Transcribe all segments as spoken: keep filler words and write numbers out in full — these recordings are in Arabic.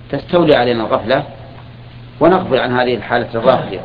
تستولي علينا الغفلة ونغفل عن هذه الحالة الراقية.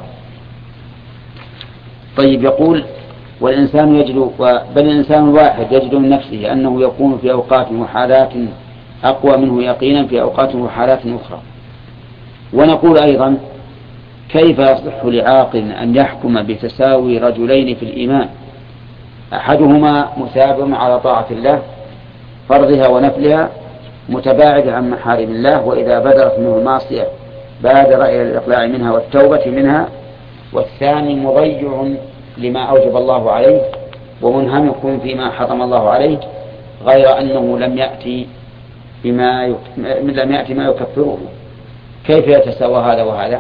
طيب، يقول والإنسان يجد بل الإنسان الواحد يجد من نفسه أنه يكون في أوقات وحالات أقوى منه يقينا في أوقات وحالات أخرى. ونقول أيضا كيف يصح لعاقل أن يحكم بتساوي رجلين في الإيمان أحدهما مثاب على طاعة الله فرضها ونفلها متباعد عن محارم الله، وإذا بدرت منه المعصية بادر إلى الإقلاع منها والتوبة منها، والثاني مضيع لما أوجب الله عليه ومنهمك فيما حرم الله عليه غير أنه لم يأتي بما يك... لم يأتي ما يكفره. كيف يتساوى هذا وهذا؟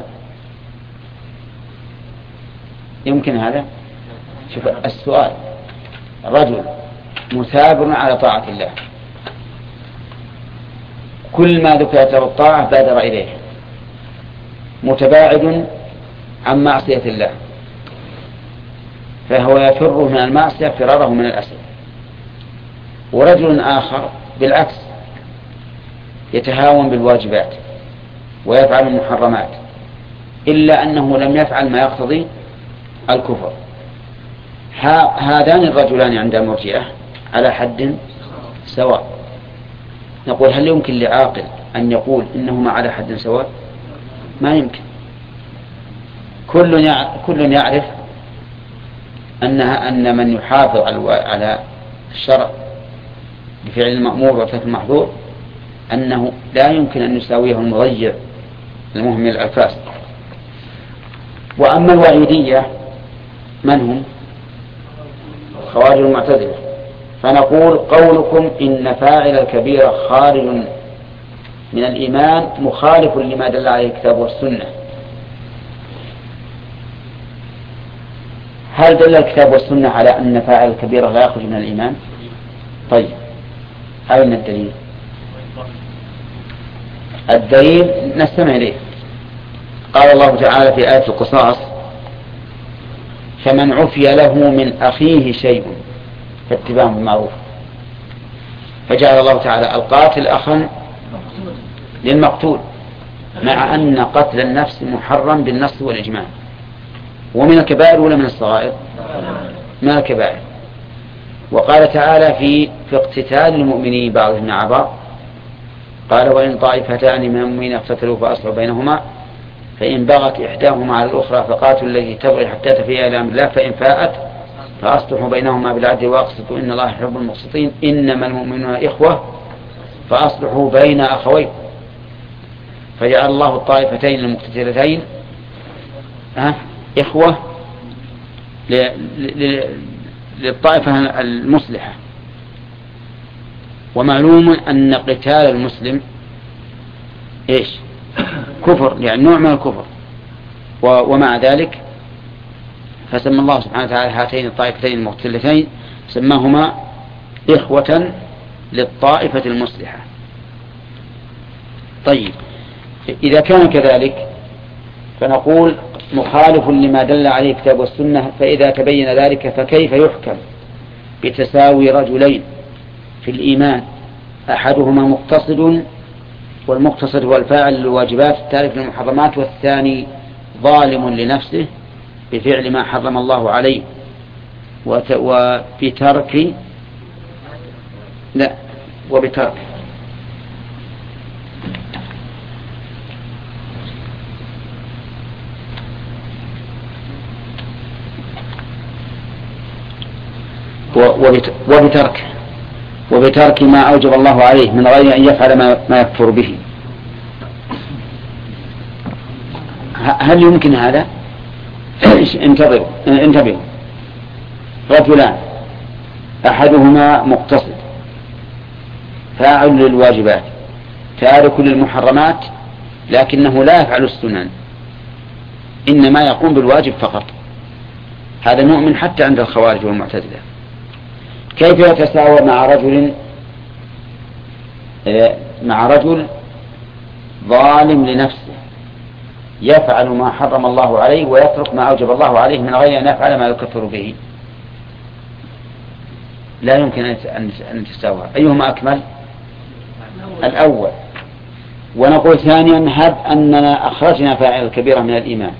يمكن هذا؟ شوف السؤال، رجل مثاب على طاعة الله كل ما ذكرت له الطاعة بادر إليه، متباعد عن معصية الله فهو يفر من المعصية فراره من الأسد. ورجل آخر بالعكس يتهاون بالواجبات ويفعل المحرمات إلا أنه لم يفعل ما يقتضي الكفر. هذان الرجلان عند المرجئة على حد سواء. نقول هل يمكن لعاقل أن يقول إنهما على حد سواء؟ ما يمكن. كل كل يعرف أنها أن من يحافظ على الشرع بفعل المأمور وترك المحظور أنه لا يمكن أن يساويه المضيع المهمل الفاسق. وأما الوعيدية من هم؟ خوارج المعتزلة. فنقول قولكم إن فاعل الكبيرة خارج من الإيمان مخالف لما دل عليه الكتاب والسنة. هل دل الكتاب والسنة على أن فاعل الكبيرة لا يخرج من الإيمان؟ طيب، أين الدليل؟ الدليل نستمع إليه. قال الله تعالى في آية القصاص فمن عفي له من أخيه شيء فاتباع بالمعروف، فجعل الله تعالى القاتل أخا للمقتول مع أن قتل النفس محرم بالنص والإجماع. ومن الكبائر ولا من الصغائر؟ من الكبائر. وقال تعالى في في اقتتال المؤمنين بعضهم مع بعض قال وإن طائفتان من المؤمنين اقتتلوا فأصلحوا بينهما فإن بغت إحداهما على الأخرى فقاتلوا التي تبغي حتى تفيء إلى أمر الله فإن فاءت فأصلحوا بينهما بالعدل وأقسطوا إن الله يحب المقسطين إنما المؤمنون إخوة فأصلحوا بين أخوين. فجعل الله الطائفتين المقتتلتين أه إخوة للطائفة المصلحة. ومعلوم أن قتال المسلم إيش؟ كفر، يعني نوع من الكفر. ومع ذلك فسمى الله سبحانه وتعالى هاتين الطائفتين المقتتلتين سماهما إخوة للطائفة المصلحة. طيب، إذا كان كذلك فنقول مخالف لما دل عليه الكتاب والسنة. فإذا تبين ذلك فكيف يحكم بتساوي رجلين في الإيمان أحدهما مقتصد والمقتصد هو الفاعل للواجبات التارك للمحرمات والثاني ظالم لنفسه بفعل ما حرم الله عليه وبترك لا وبترك وبترك وبترك ما أوجب الله عليه من غير أن يفعل ما يكفر به. هل يمكن هذا؟ انتظروا انتبهوا. رجلان أحدهما مقتصد فاعل للواجبات تارك للمحرمات لكنه لا يفعل السنن إنما يقوم بالواجب فقط. هذا مؤمن حتى عند الخوارج والمعتزلة. كيف يتساوى مع رجل مع رجل ظالم لنفسه يفعل ما حرم الله عليه ويترك ما أوجب الله عليه من غير أن يفعل ما يكفر به؟ لا يمكن أن تساوى. أيهما أكمل؟ الأول. ونقول ثانيا هب أننا أخرجنا فاعل الكبيرة من الإيمان،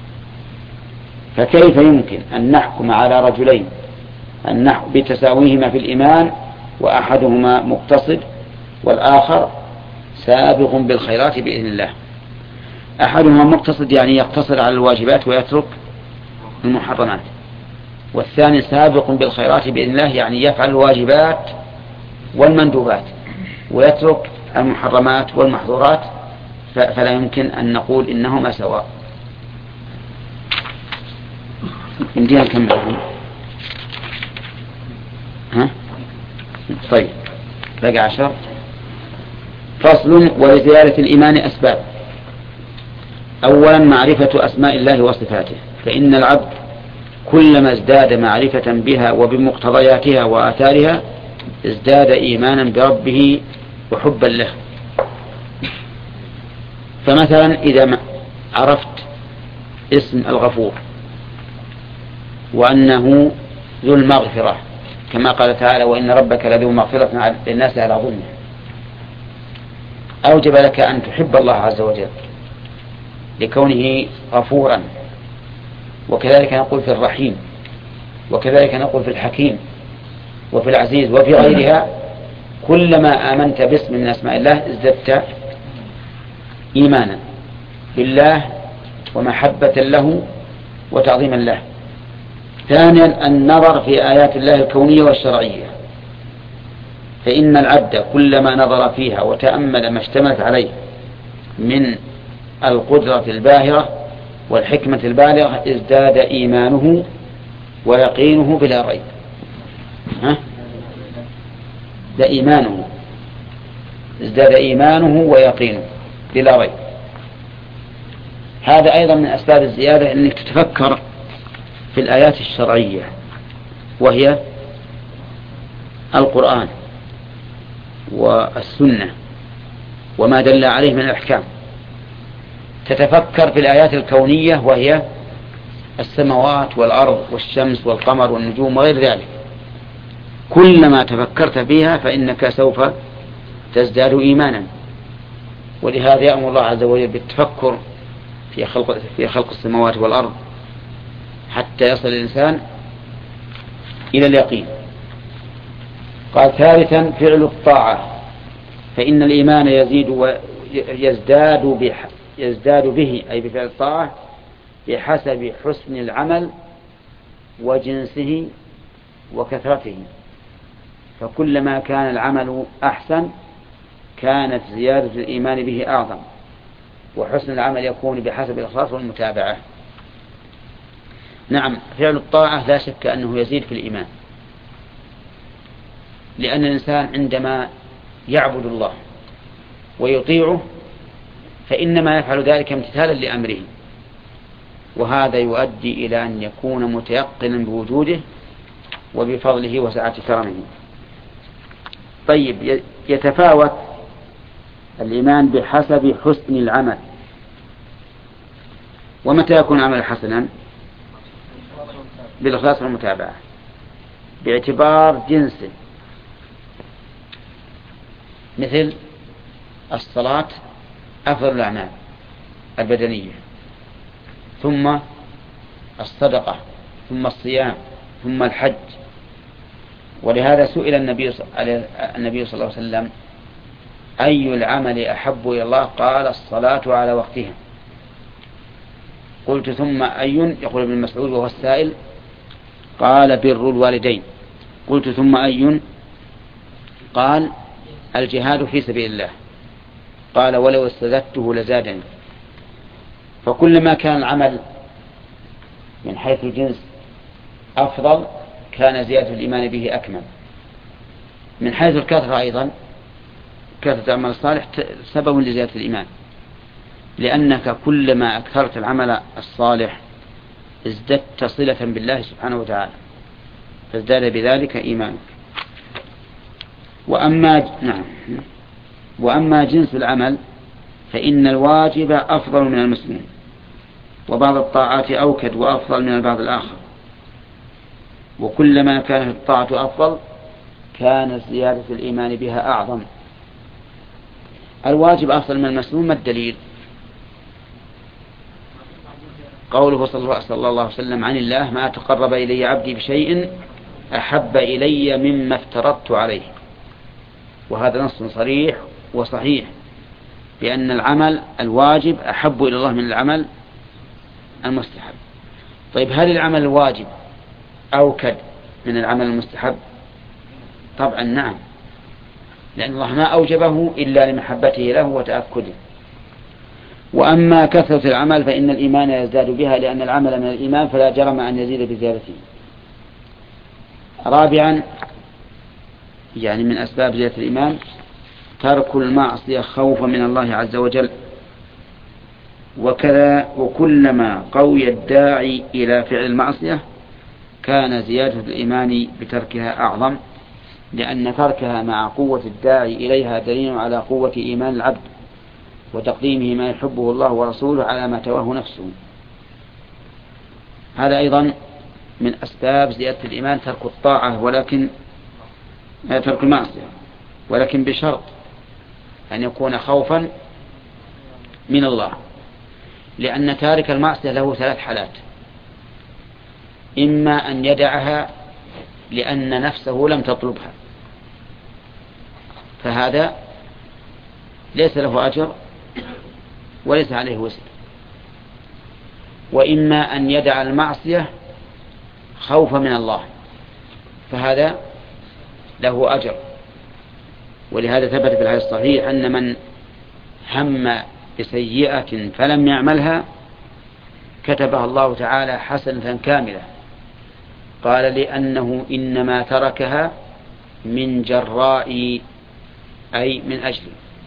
فكيف يمكن أن نحكم على رجلين النحو بتساويهما في الإيمان وأحدهما مقتصد والآخر سابق بالخيرات بإذن الله؟ أحدهما مقتصد يعني يقتصر على الواجبات ويترك المحرمات، والثاني سابق بالخيرات بإذن الله يعني يفعل الواجبات والمندوبات ويترك المحرمات والمحظورات، فلا يمكن أن نقول إنهما سواء. يمدينا نكمل؟ ها؟ طيب بقى عشر. فصل. ولزيادة الإيمان أسباب. أولا معرفة أسماء الله وصفاته، فإن العبد كلما ازداد معرفة بها وبمقتضياتها وآثارها ازداد إيمانا بربه وحبا له. فمثلا إذا عرفت اسم الغفور وأنه ذو المغفرة كما قال تعالى وإن ربك لذو مغفرة للناس على ظلمه، أوجب لك أن تحب الله عز وجل لكونه غفورا. وكذلك نقول في الرحيم، وكذلك نقول في الحكيم وفي العزيز وفي غيرها. كلما آمنت باسم من أسماء الله ازددت إيمانا بالله ومحبة له وتعظيما له. ثانيا النظر في آيات الله الكونية والشرعية، فإن العبد كلما نظر فيها وتأمل ما اشتملت عليه من القدرة الباهرة والحكمة البالغة ازداد إيمانه ويقينه بلا ريب. ها؟ ده إيمانه ازداد إيمانه ويقينه بلا ريب. هذا أيضا من أسباب الزيادة أنك تتفكر في الآيات الشرعية وهي القرآن والسنة وما دل عليه من الأحكام. تتفكر في الآيات الكونية وهي السماوات والأرض والشمس والقمر والنجوم وغير ذلك. كلما تفكرت فيها فإنك سوف تزداد إيمانا. ولهذا يأمر الله عز وجل بالتفكر في خلق, في خلق السماوات والأرض حتى يصل الإنسان إلى اليقين. قال ثالثا فعل الطاعة، فإن الإيمان يزيد ويزداد بح يزداد به أي بفعل الطاعة بحسب حسن العمل وجنسه وكثرته. فكلما كان العمل أحسن كانت زيادة الإيمان به أعظم، وحسن العمل يكون بحسب الإخلاص والمتابعة. نعم فعل الطاعة لا شك أنه يزيد في الإيمان، لأن الإنسان عندما يعبد الله ويطيعه فإنما يفعل ذلك امتثالا لأمره، وهذا يؤدي إلى أن يكون متيقنا بوجوده وبفضله وسعة كرمه. طيب يتفاوت الإيمان بحسب حسن العمل. ومتى يكون عمل حسنا؟ بالإخلاص والمتابعة باعتبار جنسه، مثل الصلاة أفضل الأعمال البدنية، ثم الصدقة، ثم الصيام، ثم الحج. ولهذا سئل النبي النبي صلى الله عليه وسلم أي العمل أحب إلى الله؟ قال الصلاة على وقتها. قلت ثم أي؟ يقول ابن مسعود وهو السائل، قال بر الوالدين. قلت ثم أي؟ قال الجهاد في سبيل الله. قال ولو استزدته لزادني. فكلما كان العمل من حيث الجنس أفضل كان زيادة الإيمان به أكمل. من حيث الكثرة أيضا كثرة العمل الصالح سبب لزيادة الإيمان، لأنك كلما أكثرت العمل الصالح ازددت صلة بالله سبحانه وتعالى فازداد بذلك إيمانك. وأما نعم وأما جنس العمل فإن الواجب أفضل من المسنون، وبعض الطاعات أوكد وأفضل من البعض الآخر. وكلما كانت الطاعة أفضل كانت زيادة الإيمان بها أعظم. الواجب أفضل من المسنون. ما الدليل؟ قوله صلى الله عليه وسلم عن الله: ما تقرب إلي عبدي بشيء أحب إلي مما افترضت عليه. وهذا نص صريح وصحيح بأن العمل الواجب أحب إلى الله من العمل المستحب. طيب، هل العمل الواجب أوكد من العمل المستحب؟ طبعا نعم، لأن الله ما أوجبه إلا لمحبته له وتأكده. وأما كثرة العمل فإن الإيمان يزداد بها، لأن العمل من الإيمان فلا جرم أن يزيد بزيادته. رابعا، يعني من أسباب زيادة الإيمان ترك المعصية خوفا من الله عز وجل. وكذا وكلما قوي الداعي إلى فعل المعصية كان زيادة الإيمان بتركها أعظم، لأن تركها مع قوة الداعي إليها دليل على قوة إيمان العبد وتقديمه ما يحبه الله ورسوله على ما تواه نفسه. هذا أيضا من أسباب زيادة الإيمان ترك الطاعة، ولكن ترك المعصية، ولكن بشرط أن يكون خوفا من الله، لأن تارك المعصية له ثلاث حالات: إما أن يدعها لأن نفسه لم تطلبها فهذا ليس له أجر وليس عليه وزر، وإما أن يدع المعصية خوفا من الله فهذا له أجر. ولهذا ثبت في الحديث الصحيح أن من هم بسيئة فلم يعملها كتبها الله تعالى حسنة كاملة، قال: لأنه إنما تركها من جراء، أي من أجل.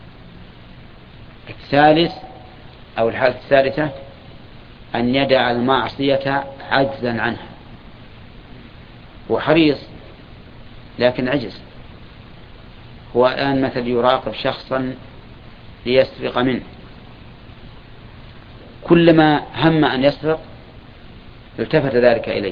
الثالث أو الحالة الثالثة أن يدع المعصية عجزا عنها، وحريص لكن عجز. هو الآن مثل يراقب شخصا ليسرق منه، كلما هم أن يسرق التفت ذلك إليه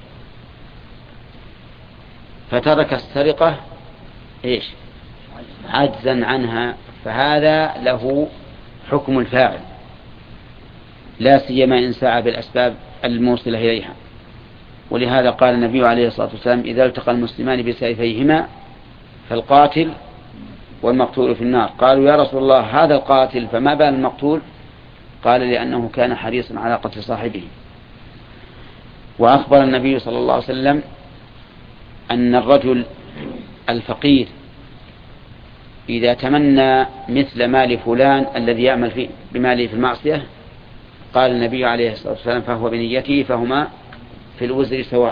فترك السرقة إيش؟ عجزا عنها، فهذا له حكم الفاعل، لا سيما إن سعى بالأسباب الموصلة إليها. ولهذا قال النبي عليه الصلاة والسلام: إذا التقى المسلمان بسيفيهما فالقاتل والمقتول في النار. قالوا: يا رسول الله، هذا القاتل فما بال المقتول؟ قال: لأنه كان حريصا على قتل صاحبه. وأخبر النبي صلى الله عليه وسلم أن الرجل الفقير إذا تمنى مثل مال فلان الذي يعمل فيه بماله في المعصية، قال النبي عليه الصلاة والسلام: فهو بنيته فهما في الوزر سواء.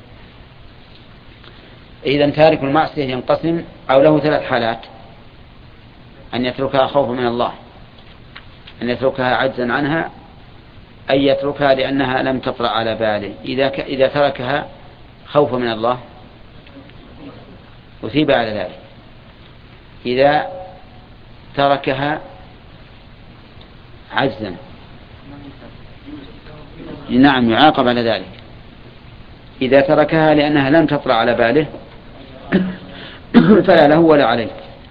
إذن تارك المعصية ينقسم أو له ثلاث حالات: أن يتركها خوفا من الله، أن يتركها عجزا عنها، أن يتركها لأنها لم تطرأ على باله. إذا ك... إذا تركها خوفا من الله أثيب على ذلك، إذا تركها عجزا نعم يعاقب على ذلك، إذا تركها لأنها لم تطرأ على باله فلا له ولا عليه.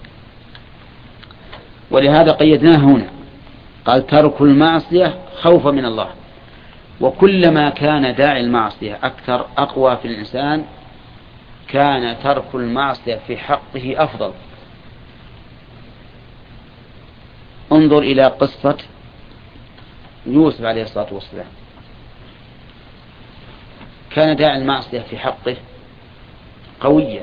ولهذا قيدناه هنا، قال: ترك المعصية خوفا من الله. وكلما كان داعي المعصية أكثر أقوى في الإنسان كان ترك المعصية في حقه أفضل. انظر إلى قصة يوسف عليه الصلاة والسلام، كان داعي المعصية في حقه قويا.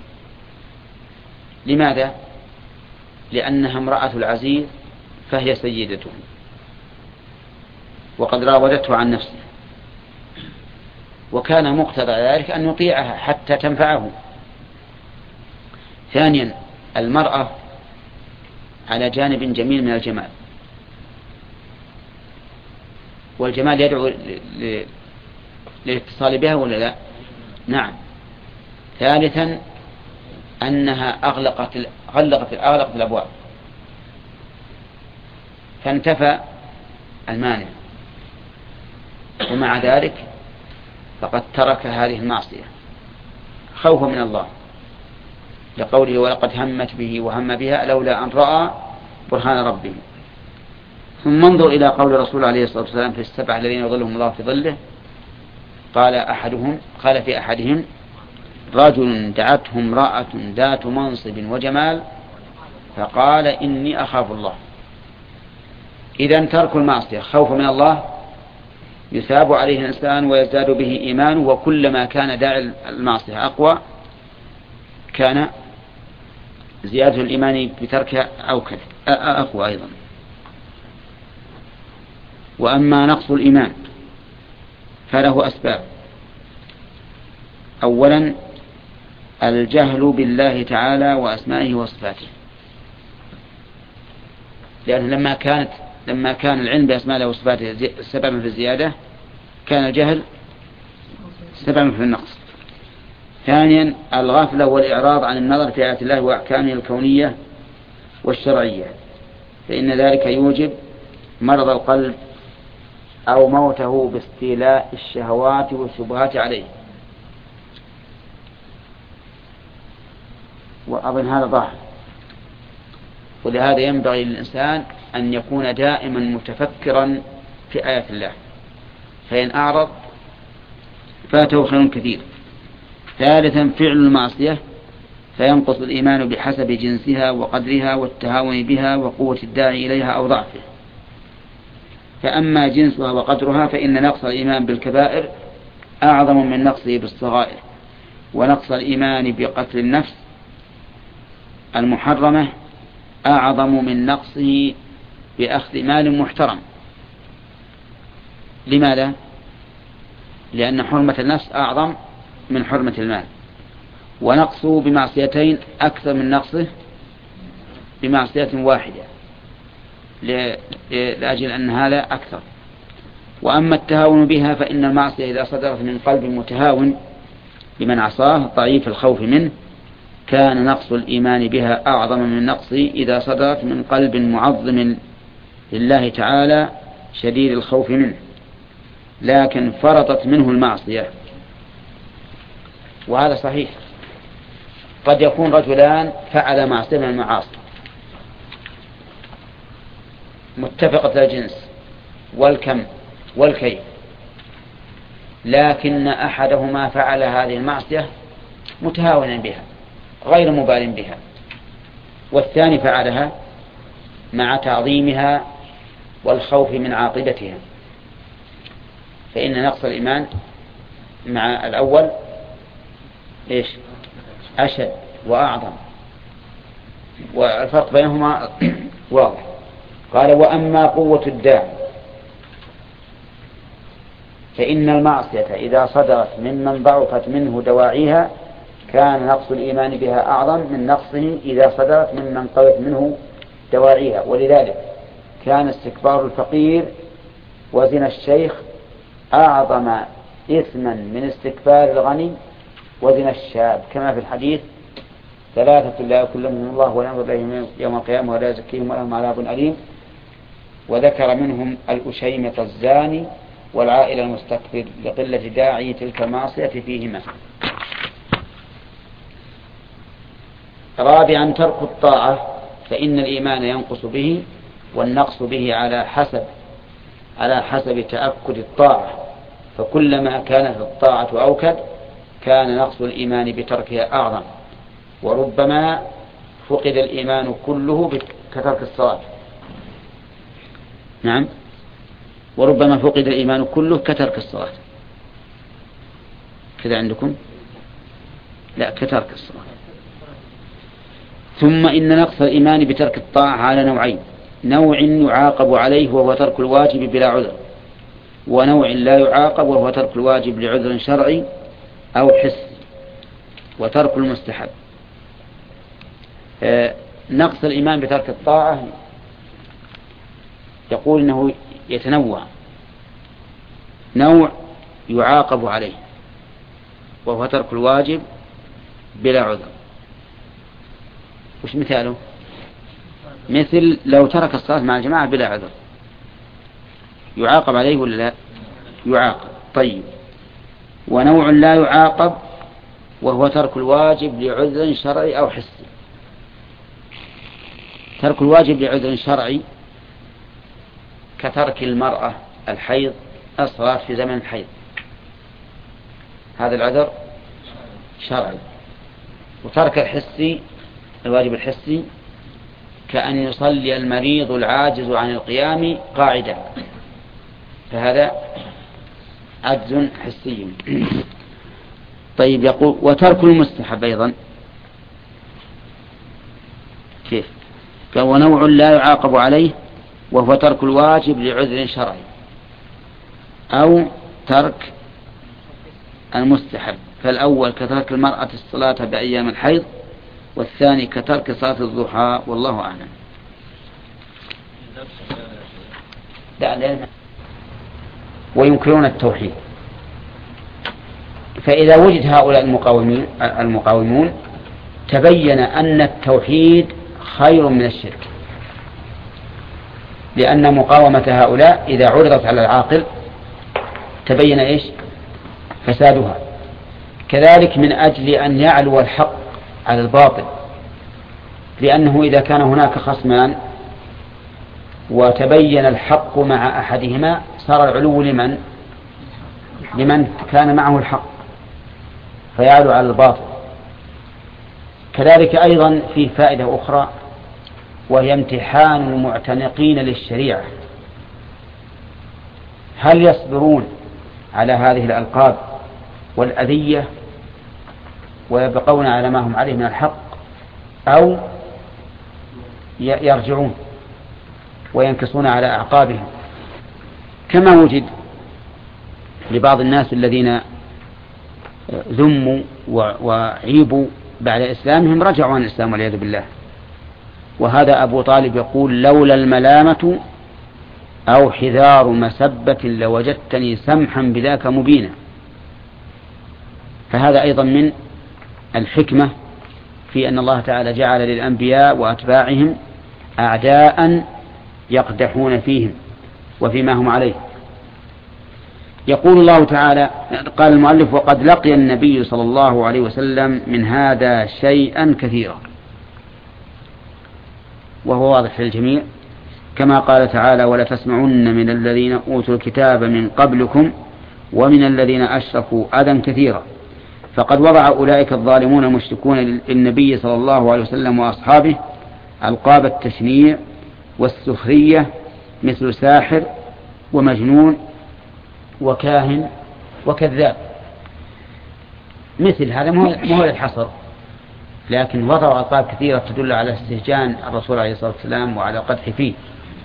لماذا؟ لأنها امرأة العزيز فهي سيدته وقد راودته عن نفسه، وكان مقتضى ذلك أن يطيعها حتى تنفعه. ثانيا، المرأة على جانب جميل من الجمال، والجمال يدعو للاتصال بها ولا لا؟ نعم. ثالثا، أنها أغلقت غلقت أغلقت الأبواب فانتفى المانع، ومع ذلك فقد ترك هذه المعصية خوفا من الله، لقوله: ولقد همت به وهم بها لولا أن رأى برهان ربهم. ثم انظر إلى قول الرسول عليه الصلاة والسلام في السبعة الذين يظلهم الله في ظله، قال أحدهم قال في أحدهم: رجل دعته امرأة ذات منصب وجمال فقال إني أخاف الله. إذن ترك المعصية خوف من الله يثاب عليه الإنسان ويزداد به إيمانه، وكلما كان داعي المعصية أقوى كان زيادة الإيمان بتركها أقوى أيضا. وأما نقص الإيمان فله أسباب. أولا الجهل بالله تعالى وأسمائه وصفاته، لأنه لما كانت لما كان العلم بأسماء الله وصفاته سببا في الزيادة كان الجهل سببا في النقص. ثانيا الغفلة والإعراض عن النظر في آيات الله وأحكامه الكونية والشرعية، فإن ذلك يوجب مرض القلب أو موته باستيلاء الشهوات والشبهات عليه. وأظن هذا ظاهر، ولهذا ينبغي للإنسان أن يكون دائما متفكرا في آيات الله، فإن أعرض فاته خير كثير. ثالثا فعل المعصية فينقص الإيمان بحسب جنسها وقدرها والتهاون بها وقوة الداعي إليها أو ضعفه. فأما جنسها وقدرها فإن نقص الإيمان بالكبائر أعظم من نقصه بالصغائر، ونقص الإيمان بقتل النفس المحرمة أعظم من نقصه بأخذ مال محترم. لماذا؟ لأن حرمة النفس أعظم من حرمة المال، ونقصه بمعصيتين أكثر من نقصه بمعصية واحدة، لأجل أن هذا أكثر. وأما التهاون بها فإن المعصية إذا صدرت من قلب متهاون بمن عصاه ضعيف الخوف منه كان نقص الإيمان بها أعظم من نقصه إذا صدرت من قلب معظم لله تعالى شديد الخوف منه لكن فرطت منه المعصية. وهذا صحيح، قد يكون رجلان فعل معصية من المعاصي متفقة الجنس والكم والكيف، لكن أحدهما فعل هذه المعصية متهاونا بها غير مبال بها، والثاني فعلها مع تعظيمها والخوف من عاقبتها، فإن نقص الإيمان مع الأول إيش أشد وأعظم، والفرق بينهما واضح. قال: وأما قوة الداعي فإن المعصية إذا صدرت ممن ضعفت منه دواعيها كان نقص الإيمان بها أعظم من نقصه إذا صدرت ممن قوت منه دواعيها. ولذلك كان استكبار الفقير وزنا الشيخ أعظم إثما من استكبار الغني وزنا الشاب، كما في الحديث: ثلاثة لا يكلمهم الله ولا ينظر إليهم يوم القيامة ولا يزكيهم ولهم عذاب أليم. وذكر منهم الأشيمة الزاني والعائل المستكبر لقلة داعي تلك المعصية فيهما. رابعا ترك الطاعة فإن الإيمان ينقص به، والنقص به على حسب على حسب تأكد الطاعة، فكلما كانت الطاعة أوكد كان نقص الإيمان بتركها أعظم. وربما فقد الإيمان كله كترك الصلاة. نعم، وربما فقد الإيمان كله كترك الصلاة. كذا عندكم؟ لا، كترك الصلاة. ثم إن نقص الإيمان بترك الطاعة على نوعين: نوع يعاقب عليه وهو ترك الواجب بلا عذر، ونوع لا يعاقب وهو ترك الواجب لعذر شرعي أو حسي وترك المستحب. نقص الإيمان بترك الطاعة يقول إنه يتنوع: نوع يعاقب عليه وهو ترك الواجب بلا عذر. وش مثاله؟ مثل لو ترك الصلاة مع الجماعة بلا عذر يعاقب عليه ولا لا؟ يعاقب. طيب. ونوع لا يعاقب وهو ترك الواجب لعذر شرعي أو حسي. ترك الواجب لعذر شرعي كترك المرأة الحيض الصلاة في زمن الحيض، هذا العذر شرعي. وترك الحسي الواجب الحسي كأن يصلي المريض العاجز عن القيام قاعدا، فهذا عجز حسي. طيب، يقول وترك المستحب أيضا كيف؟ فهو نوع لا يعاقب عليه، وهو ترك الواجب لعذر شرعي، أو ترك المستحب. فالأول كترك المرأة الصلاة بأيام الحيض، والثاني كترك صلاة الضحى، والله أعلم. وينكرون التوحيد. فإذا وجد هؤلاء المقاومين المقاومون تبين أن التوحيد خير من الشرك، لأن مقاومة هؤلاء إذا عرضت على العاقل تبين إيش؟ فسادها. كذلك من أجل أن يعلو الحق على الباطل، لأنه إذا كان هناك خصمان وتبين الحق مع أحدهما صار العلو لمن؟ لمن كان معه الحق، فيعلو على الباطل. كذلك أيضا في فائدة أخرى، وهي امتحان المعتنقين للشريعة، هل يصبرون على هذه الألقاب والأذية ويبقون على ما هم عليه من الحق، أو يرجعون وينكصون على أعقابهم، كما وجد لبعض الناس الذين ذموا وعيبوا بعد إسلامهم رجعوا عن الإسلام والعياذ بالله. وهذا أبو طالب يقول: لولا الملامة أو حذار مسبة لوجدتني سمحا بذاك مبينا. فهذا أيضا من الحكمة في أن الله تعالى جعل للأنبياء وأتباعهم أعداء يقدحون فيهم وفيما هم عليه. يقول الله تعالى، قال المؤلف: وقد لقي النبي صلى الله عليه وسلم من هذا شيئا كثيرا. وهو واضح للجميع، كما قال تعالى: ولتسمعن من الذين أوتوا الكتاب من قبلكم ومن الذين أشركوا أذى كثيرا. فقد وضع أولئك الظالمون المشركون للنبي صلى الله عليه وسلم وأصحابه ألقاب التشنيع والسخرية، مثل ساحر ومجنون وكاهن وكذاب. مثل هذا ما هو الحصر، لكن وضعوا ألقاب كثيرة تدل على استهجان الرسول عليه الصلاة والسلام وعلى قدح فيه،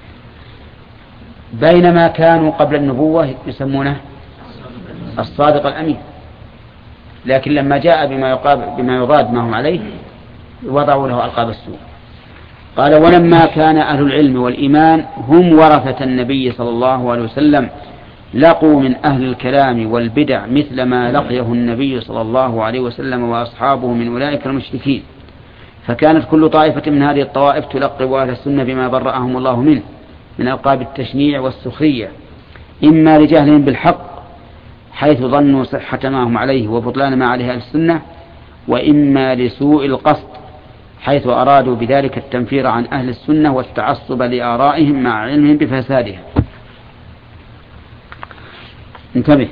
بينما كانوا قبل النبوة يسمونه الصادق الأمين. لكن لما جاء بما يقابل بما يضاد ما هم عليه وضعوا له ألقاب السوء. قال: ولما كان أهل العلم والإيمان هم ورثة النبي صلى الله عليه وسلم لقوا من أهل الكلام والبدع مثل ما لقيه النبي صلى الله عليه وسلم وأصحابه من أولئك المشركين. فكانت كل طائفة من هذه الطوائف تلقب أهل السنة بما برأهم الله منه من ألقاب التشنيع والسخرية، إما لجهلهم بالحق حيث ظنوا صحة ما هم عليه وبطلان ما عليه أهل السنة، وإما لسوء القصد حيث أرادوا بذلك التنفير عن أهل السنة والتعصب لآرائهم مع علمهم بفسادها. انتبه،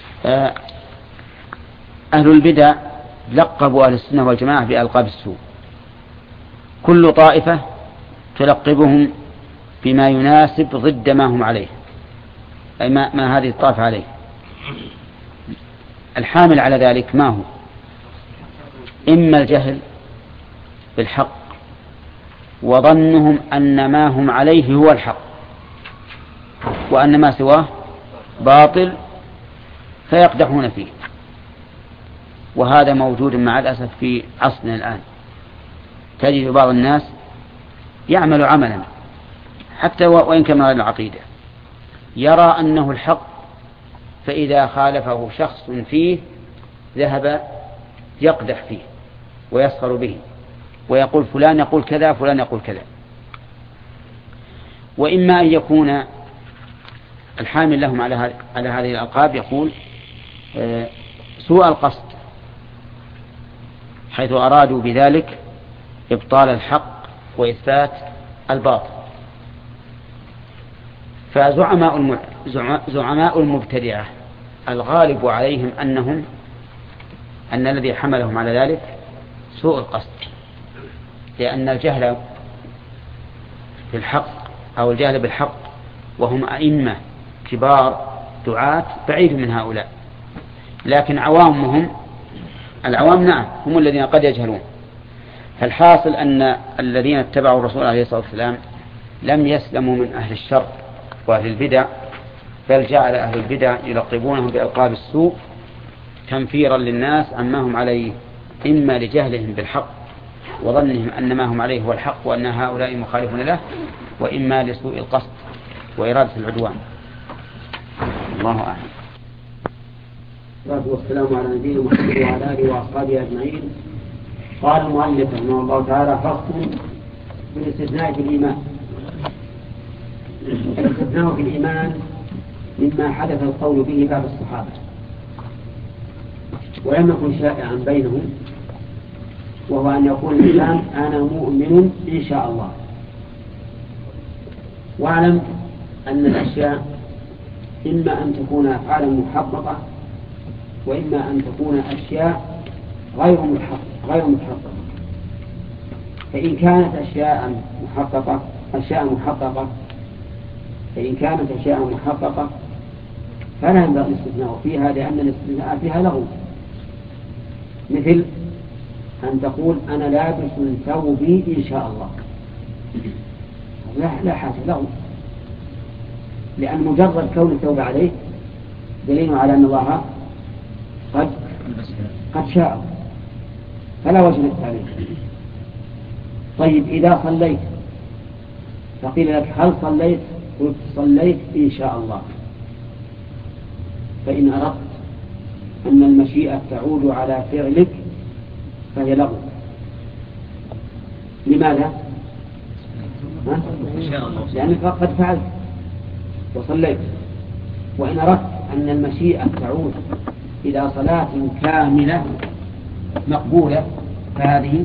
أهل البدع لقبوا أهل السنة والجماعة بألقاب السوء، كل طائفة تلقبهم بما يناسب ضد ما هم عليه، أي ما, ما هذه الطائفة عليه. الحامل على ذلك ما هو؟ إما الجهل بالحق وظنهم أن ما هم عليه هو الحق وأن ما سواه باطل فيقدحون فيه. وهذا موجود مع الأسف في عصرنا الآن. تجد بعض الناس يعمل عملا حتى وإن كان غير العقيدة، يرى أنه الحق، فإذا خالفه شخص فيه ذهب يقدح فيه ويسخر به ويقول فلان يقول كذا فلان يقول كذا. وإما أن يكون الحامل لهم على على هذه الألقاب يقول سوء القصد، حيث أرادوا بذلك إبطال الحق وإثبات الباطل. فزعماء الم... زعماء المبتدعة الغالب عليهم أنهم أن الذي حملهم على ذلك سوء القصد، لأن الجهل بالحق أو الجهل بالحق وهم أئمة كبار دعاة بعيد من هؤلاء، لكن عوامهم العوام نعم هم الذين قد يجهلون. فالحاصل أن الذين اتبعوا الرسول عليه الصلاة والسلام لم يسلموا من أهل الشر وأهل البدع، بل جعل أهل البدع يلقبونهم بألقاب السوء تنفيرا للناس عما هم عليه، إما لجهلهم بالحق وظنهم أن ما هم عليه هو الحق وأن هؤلاء مخالفون له، وإما لسوء القصد وإرادة العدوان. الله أعلم. والصلاة والسلام على نبينا محمد وعلى آله وأصحابه أجمعين. قال المؤلف رحمه الله تعالى: فصل في الاستثناء في الإيمان. الاستثناء في الإيمان مما حدث القول به بعض الصحابة، ولم يكن شائعا بينهم، وهو أن يقول الإنسان أنا مؤمن إن شاء الله. واعلم أن الأشياء إما أن تكون أفعالا محققة، وإما أن تكون أشياء غير محققة غير محققة فإن كانت أشياء محققة أشياء محققة فإن كانت أشياء محققة فلا ينبغي الاستثناء فيها، لأن الاستثناء فيها لغو، مثل أن تقول أنا لابس ثوبي إن شاء الله، لا لا حاجة له، لأن مجرد كون الثوب عليه دليل على أن الله قد قد شاء، فلا وجه للتعليل. طيب إذا صليت فقيل لك هل صليت؟ قلت صليت إن شاء الله، فإن أردت أن المشيئة تعود على فعلك فهي لغو. لماذا؟ لأنك قد فعلت وصليت. وإن أردت أن المشيئة تعود إلى صلاة كاملة مقبولة فهذه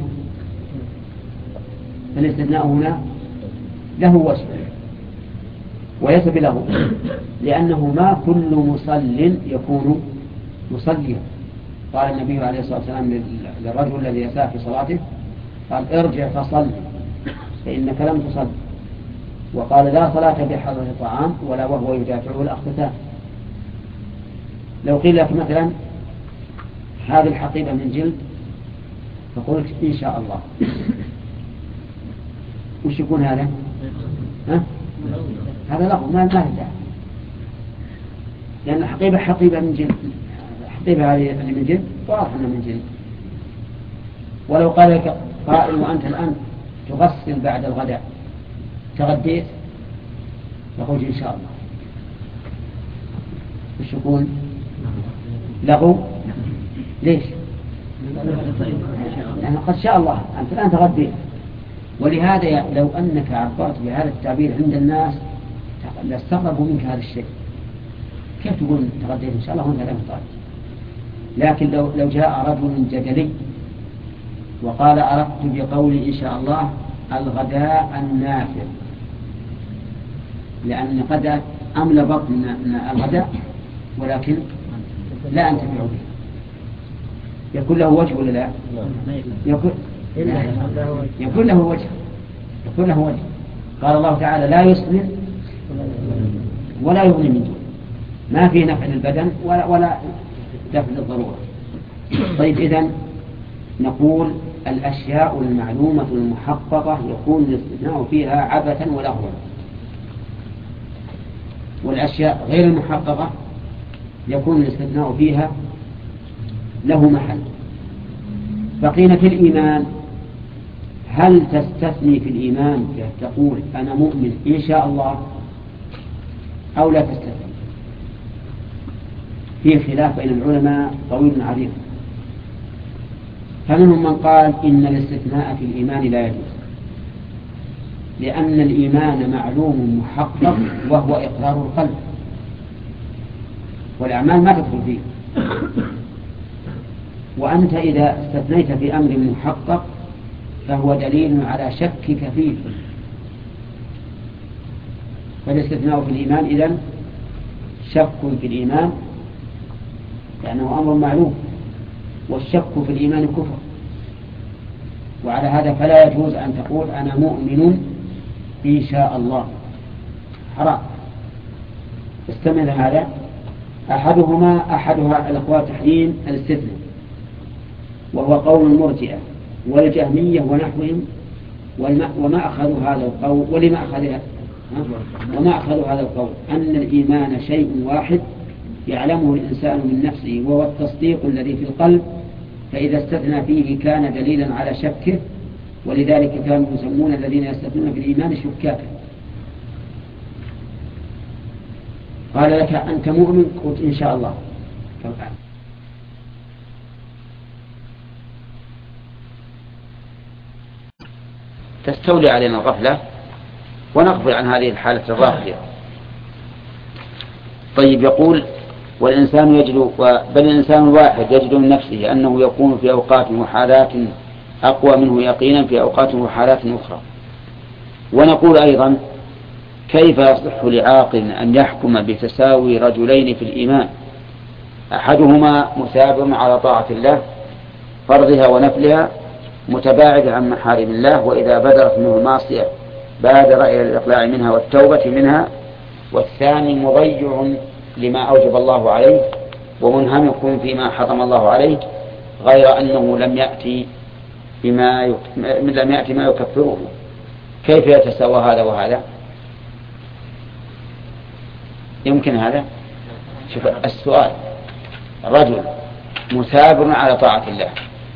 فالاستثناء هنا له وجه وليس بله، لأنه ما كل مصل يكون مصليا. قال النبي عليه الصلاة والسلام للرجل الذي يساء في صلاته قال ارجع فصل فإنك لم تصل، وقال لا صلاة بحضرة الطعام ولا وهو يدافعه الأخبثان. لو قيل لك مثلا هذه الحقيبة من جلد فقلت إن شاء الله، وش يكون هذا؟ ها؟ هذا لغو ما ما له، لأن الحقيبة حقيبة من جلد، الحقيبة هذه من جلد واضح أنها من جلد. ولو قال لك قائل وأنت الآن تغسل بعد الغداء تغديت فقلت إن شاء الله، وش يكون؟ لغو. ليش؟ لأن قد شاء الله أنت الآن تغديت. ولهذا لو أنك عبرت بهذا التعبير عند الناس لاستغربوا منك هذا الشيء، كيف تقول تغديت إن شاء الله وأنت لم تغدي؟ لكن لو لو جاء رجل جدلي وقال أردت بقولي إن شاء الله الغداء النافع، لأن قد أملى بطن الغداء ولكن لا أنتفع به، يكون له وجه ولا لا؟ يكون يكون له وجه يكون له وجه. قال الله تعالى لا يسمن ولا يغني من جوع، ما فيه نفع للبدن ولا ولا دفع للضرورة. طيب إذن نقول الأشياء المعلومة المحققة يكون الاستثناء فيها عبثا ولغوا، والأشياء غير المحققة يكون الاستثناء فيها له محل. بقينا في الإيمان، هل تستثني في الإيمان تقول أنا مؤمن إن شاء الله أو لا تستثني؟ فيه خلاف بين العلماء طويل عريض، فمنهم من قال إن الاستثناء في الإيمان لا يجوز، لأن الإيمان معلوم محقق وهو إقرار القلب، والأعمال ما تدخل فيه. وأنت إذا استثنيت في أمر محقق فهو دليل على شكك فيه، فالاستثناء في الإيمان إذن شك في الإيمان لأنه أمر معلوم، والشك في الإيمان كفر. وعلى هذا فلا يجوز أن تقول أنا مؤمن إن شاء الله، حرام. استمع هذا أحدهما أحدها الأقوال تحريم الاستثناء، وهو قول المرجئة والجهمية ونحوهم، وما أخذوا هذا القول ولما أخذها وما أخذوا هذا القول أن الإيمان شيء واحد يعلمه الإنسان من نفسه، وهو التصديق الذي في القلب، فإذا استثنى فيه كان دليلا على شكه، ولذلك كانوا يسمون الذين يستثنون في الإيمان شكاكا. قال لك أنت مؤمن؟ قلت إن شاء الله. تستولي علينا الغفلة ونغفل عن هذه الحالة الراقية. طيب، يقول والإنسان يجد بل الإنسان الواحد يجد من نفسه أنه يكون في أوقات وحالات أقوى منه يقينا في أوقات وحالات أخرى. ونقول أيضا كيف يصح لعاقل أن يحكم بتساوي رجلين في الإيمان أحدهما مثابر على طاعة الله فرضها ونفلها متباعد عن محارم الله، وإذا بدرت منه المعصية بادر إلى الإقلاع منها والتوبة منها، والثاني مضيع لما أوجب الله عليه ومنهمك فيما حرم الله عليه، غير أنه لم يأتي بما لم يأتي ما يكفره. كيف يتساوى هذا وهذا؟ يمكن هذا؟ شوف السؤال، رجل مثابر على طاعة الله،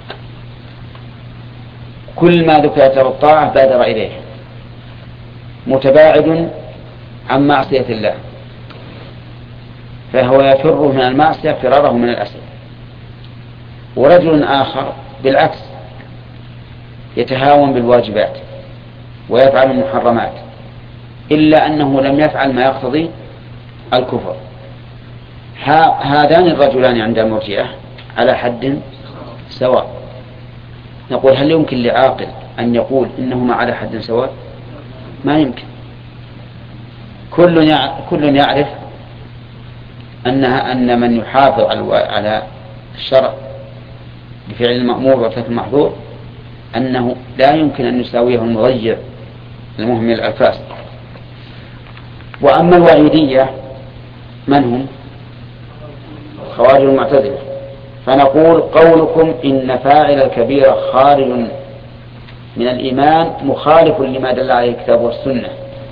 كل ما ذكرت الطاعة بادر إليه، متباعد عن معصية الله، فهو يفر من المعصية فراره من الأسد. ورجل آخر بالعكس يتهاون بالواجبات ويفعل المحرمات، إلا أنه لم يفعل ما يقتضي الكفر. هذان الرجلان عند المرجئة على حد سواء. نقول هل يمكن لعاقل أن يقول إنهما على حد سواء؟ ما يمكن. كل يعرف أنها أن من يحافظ على الشرع بفعل المأمور وترك المحظور أنه لا يمكن أن يساويه المضيع المهمل الفاسد. وأما الوعيدية من هم؟ خوارج المعتزلة. فنقول قولكم إن فاعل الكبيرة خارج من الإيمان مخالف لما دل عليه الكتاب والسنة.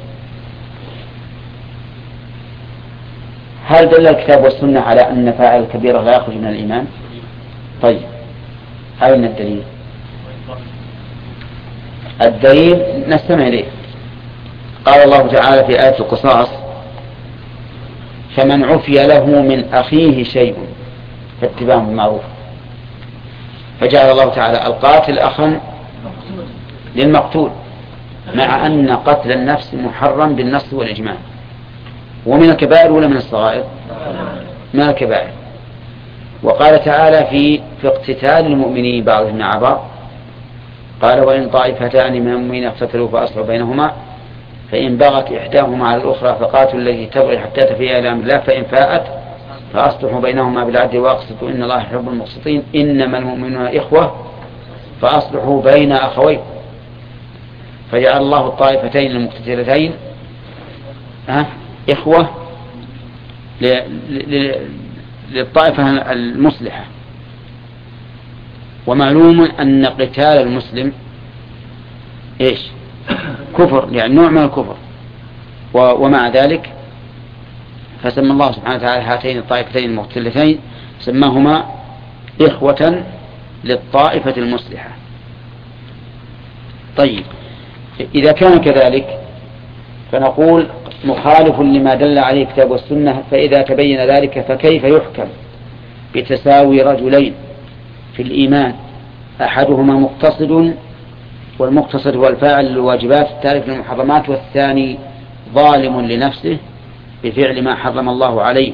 هل دل الكتاب والسنة على أن فاعل الكبيرة لا يخرج من الإيمان؟ طيب، أين الدليل؟ الدليل نستمع إليه. قال الله تعالى في آية القصاص: فمن عفي له من أخيه شيء فاتباع بالمعروف. فجعل الله تعالى القاتل أخا للمقتول، مع أن قتل النفس محرم بالنص والإجماع. ومن الكبائر ولا من الصغائر؟ من الكبائر. وقال تعالى في في اقتتال المؤمنين بعضهم مع بعض، قال: وإن طائفتان من المؤمنين اقتتلوا فأصلحوا بينهما فإن بغت إحداهما على الأخرى فقاتلوا التي تبغي حتى تفيء إلى أمر الله فإن فاءت فأصلحوا بينهما بالعدل وأقسطوا إن الله يحب المقسطين إنما المؤمنون إخوة فأصلحوا بين أخوين. فجعل الله الطائفتين المقتتلتين إخوة للطائفة المصلحة. ومعلوم أن قتال المسلم إيش؟ كفر، يعني نوع من الكفر. ومع ذلك فسمى الله سبحانه وتعالى هاتين الطائفتين المقتتلتين سماهما إخوة للطائفة المصلحة. طيب، إذا كان كذلك فنقول مخالف لما دل عليه الكتاب والسنة. فإذا تبين ذلك فكيف يحكم بتساوي رجلين في الإيمان أحدهما مقتصد، والمقتصد هو الفاعل للواجبات التارك للمحرمات، والثاني ظالم لنفسه بفعل ما حرم الله عليه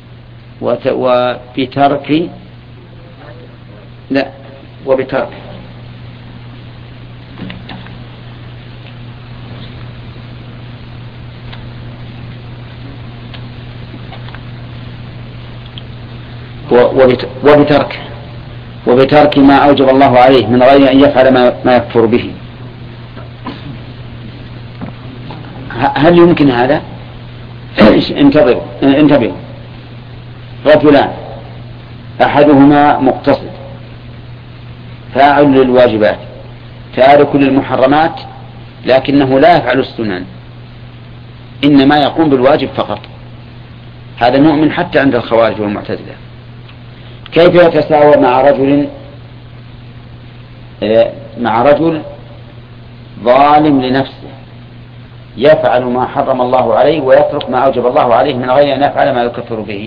وبترك لا وبترك وبترك وبترك ما أوجب الله عليه من غير أن يفعل ما يكفر به. هل يمكن هذا؟ انتظروا انتبهوا. رجلان أحدهما مقتصد فاعل للواجبات تارك للمحرمات لكنه لا يفعل السنن، إنما يقوم بالواجب فقط، هذا مؤمن حتى عند الخوارج والمعتزلة. كيف يتساوى مع رجل مع رجل ظالم لنفسه يفعل ما حرم الله عليه ويترك ما أوجب الله عليه من غير أن يفعل ما يكفر به؟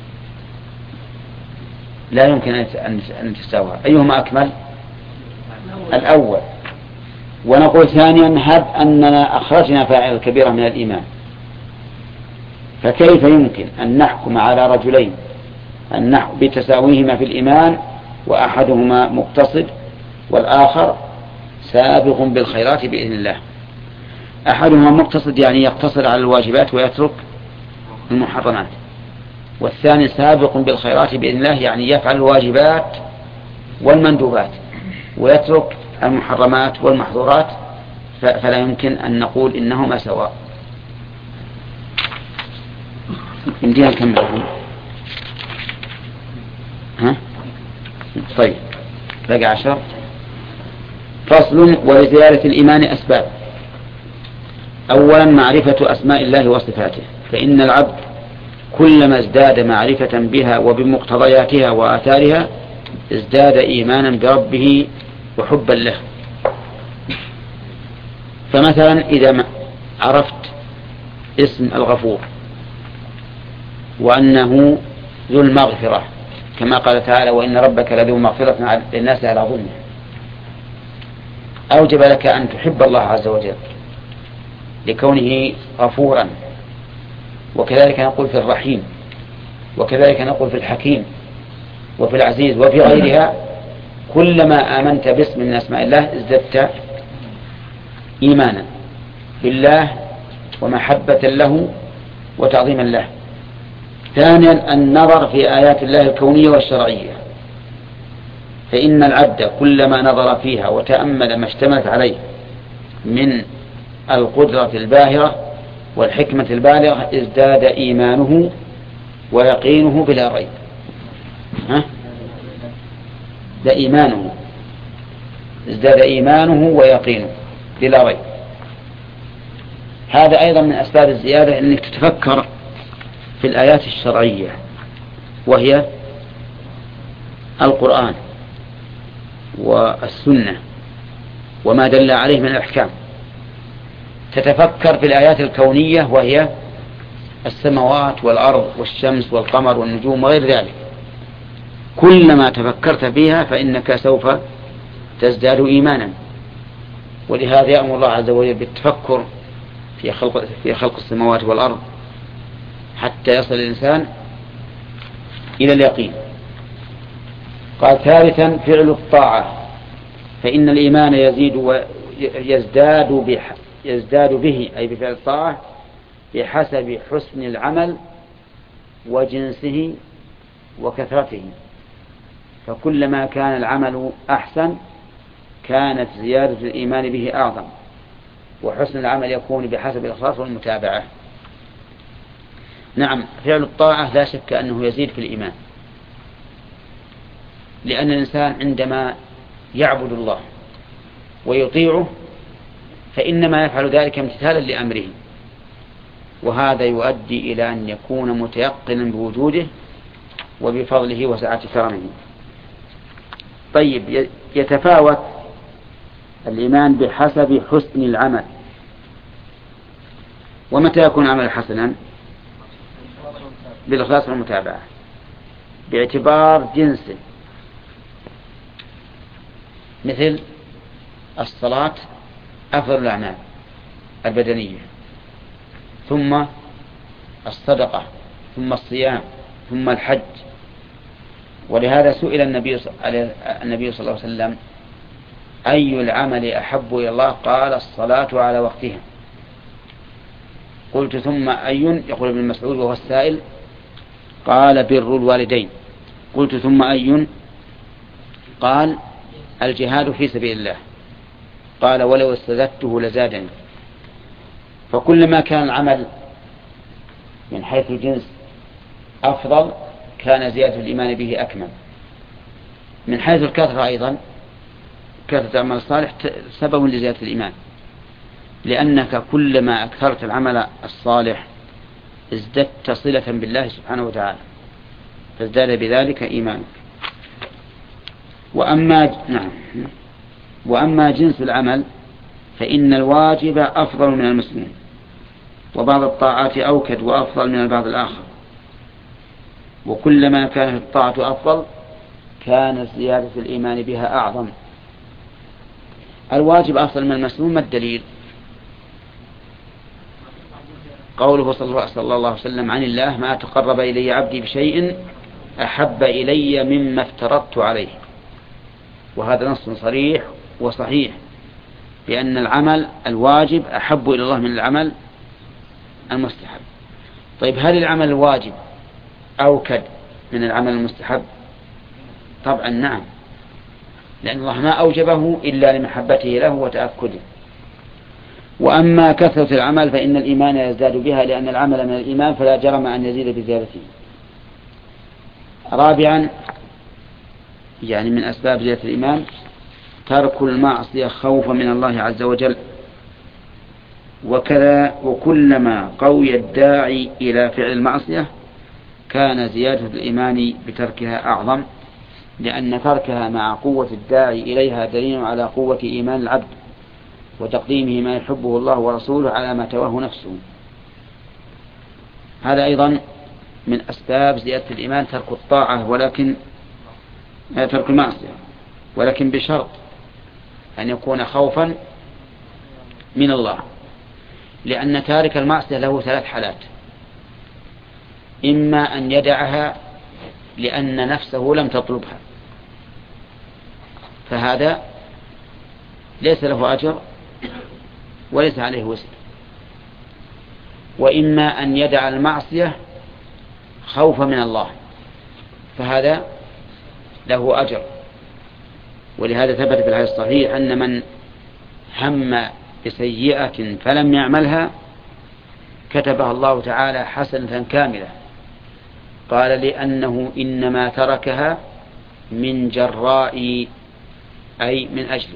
لا يمكن أن تساوى. أيهما أكمل؟ الأول. ونقول ثانيا هب أننا أخرجنا فاعل الكبيرة من الإيمان، فكيف يمكن أن نحكم على رجلين النحو بتساويهما في الإيمان وأحدهما مقتصد والآخر سابق بالخيرات بإذن الله؟ أحدهما مقتصد يعني يقتصر على الواجبات ويترك المحرمات، والثاني سابق بالخيرات بإذن الله يعني يفعل الواجبات والمندوبات ويترك المحرمات والمحظورات، فلا يمكن أن نقول إنهما سواء. يمدينا نكملهم؟ ها؟ طيب بقى عشر. فصل. ولزيادة الإيمان أسباب. أولا معرفة أسماء الله وصفاته، فإن العبد كلما ازداد معرفة بها وبمقتضياتها وآثارها ازداد إيمانا بربه وحبا له. فمثلا إذا عرفت اسم الغفور وأنه ذو المغفرة كما قال تعالى وإن ربك لذو مغفرة للناس على ظلمه، أوجب لك أن تحب الله عز وجل لكونه غفورا. وكذلك نقول في الرحيم، وكذلك نقول في الحكيم وفي العزيز وفي غيرها. كلما آمنت باسم من أسماء الله ازددت إيمانا بالله ومحبة له وتعظيما له. ثانيا النظر في آيات الله الكونية والشرعية، فإن العبد كلما نظر فيها وتأمل ما اشتملت عليه من القدرة الباهرة والحكمة البالغة ازداد إيمانه ويقينه بلا ريب. ها؟ ده إيمانه ازداد إيمانه ويقينه بلا ريب. هذا أيضا من أسباب الزيادة أنك تتفكر في الآيات الشرعية وهي القرآن والسنة وما دل عليه من الأحكام. تتفكر في الآيات الكونية وهي السماوات والأرض والشمس والقمر والنجوم وغير ذلك. كلما تفكرت فيها فإنك سوف تزداد إيمانا. ولهذا يأمر الله عز وجل بالتفكر في خلق, في خلق السماوات والأرض حتى يصل الإنسان إلى اليقين. قال ثالثا فعل الطاعة، فإن الإيمان يزيد ويزداد بح يزداد به أي بفعل الطاعة بحسب حسن العمل وجنسه وكثرته. فكلما كان العمل أحسن كانت زيادة الإيمان به أعظم، وحسن العمل يكون بحسب الإخلاص والمتابعة. نعم فعل الطاعة لا شك أنه يزيد في الإيمان، لأن الإنسان عندما يعبد الله ويطيعه فإنما يفعل ذلك امتثالا لأمره، وهذا يؤدي إلى أن يكون متيقنا بوجوده وبفضله وسعة كرمه. طيب يتفاوت الإيمان بحسب حسن العمل. ومتى يكون عمل حسنا؟ بالإخلاص والمتابعة باعتبار جنسه، مثل الصلاة أفضل الأعمال البدنية، ثم الصدقة، ثم الصيام، ثم الحج. ولهذا سئل النبي النبي صلى الله عليه وسلم أي العمل أحب إلى الله؟ قال الصلاة على وقتها. قلت ثم أي؟ يقول ابن مسعود وهو السائل قال بر الوالدين. قلت ثم أي؟ قال الجهاد في سبيل الله. قال ولو استزدته لزادني. فكلما كان العمل من حيث الجنس أفضل كان زيادة الإيمان به أكمل. من حيث الكثرة أيضا كثرة العمل الصالح سبب لزيادة الإيمان، لأنك كلما أكثرت العمل الصالح ازددت صلة بالله سبحانه وتعالى فازداد بذلك إيمانك. وأما نعم وأما جنس العمل فإن الواجب أفضل من المسنون، وبعض الطاعات أوكد وأفضل من البعض الآخر، وكلما كانت الطاعة أفضل كانت زيادة الإيمان بها أعظم. الواجب أفضل من المسنون، ما الدليل؟ قوله صلى الله عليه وسلم عن الله ما تقرب إلي عبدي بشيء أحب إلي مما افترضت عليه. وهذا نص صريح وصحيح بأن العمل الواجب أحب إلى الله من العمل المستحب. طيب هل العمل الواجب أوكد من العمل المستحب؟ طبعا نعم، لأن الله ما أوجبه إلا لمحبته له وتأكده. وأما كثرة العمل فإن الإيمان يزداد بها، لأن العمل من الإيمان فلا جرم أن يزيد بزيادته. رابعا يعني من أسباب زيادة الإيمان ترك المعصية خوفا من الله عز وجل. وكذا وكلما قوي الداعي إلى فعل المعصية كان زيادة الإيمان بتركها أعظم، لأن تركها مع قوة الداعي إليها دليل على قوة إيمان العبد وتقديمه ما يحبه الله ورسوله على ما تواه نفسه. هذا أيضا من أسباب زيادة الإيمان ترك الطاعة، ولكن ترك المعصية، ولكن بشرط أن يكون خوفا من الله، لأن تارك المعصية له ثلاث حالات: إما أن يدعها لأن نفسه لم تطلبها فهذا ليس له أجر وليس عليه وزر، وإما أن يدع المعصية خوفا من الله فهذا له أجر. ولهذا ثبت في الحديث الصحيح أن من هم بسيئة فلم يعملها كتبها الله تعالى حسنة كاملة، قال لأنه إنما تركها من جراء أي من أجل.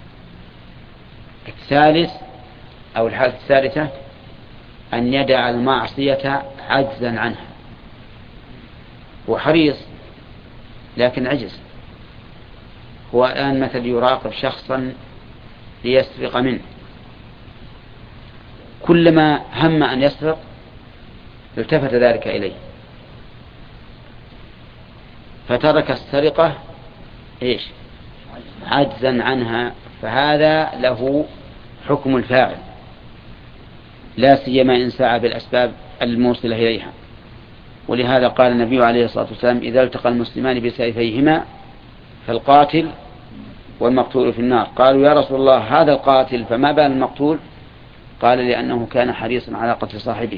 الثالث أو الحالة الثالثة أن يدع المعصية عجزا عنها، وحريص لكن عجز. هو الآن مثل يراقب شخصا ليسرق منه، كلما هم أن يسرق التفت ذلك إليه فترك السرقة إيش؟ عجزا عنها، فهذا له حكم الفاعل، لا سيما إن سعى بالأسباب الموصلة إليها. ولهذا قال النبي عليه الصلاة والسلام إذا التقى المسلمان بسيفيهما فالقاتل والمقتول في النار. قالوا يا رسول الله هذا القاتل فما بال المقتول؟ قال لأنه كان حريصا على قتل صاحبه.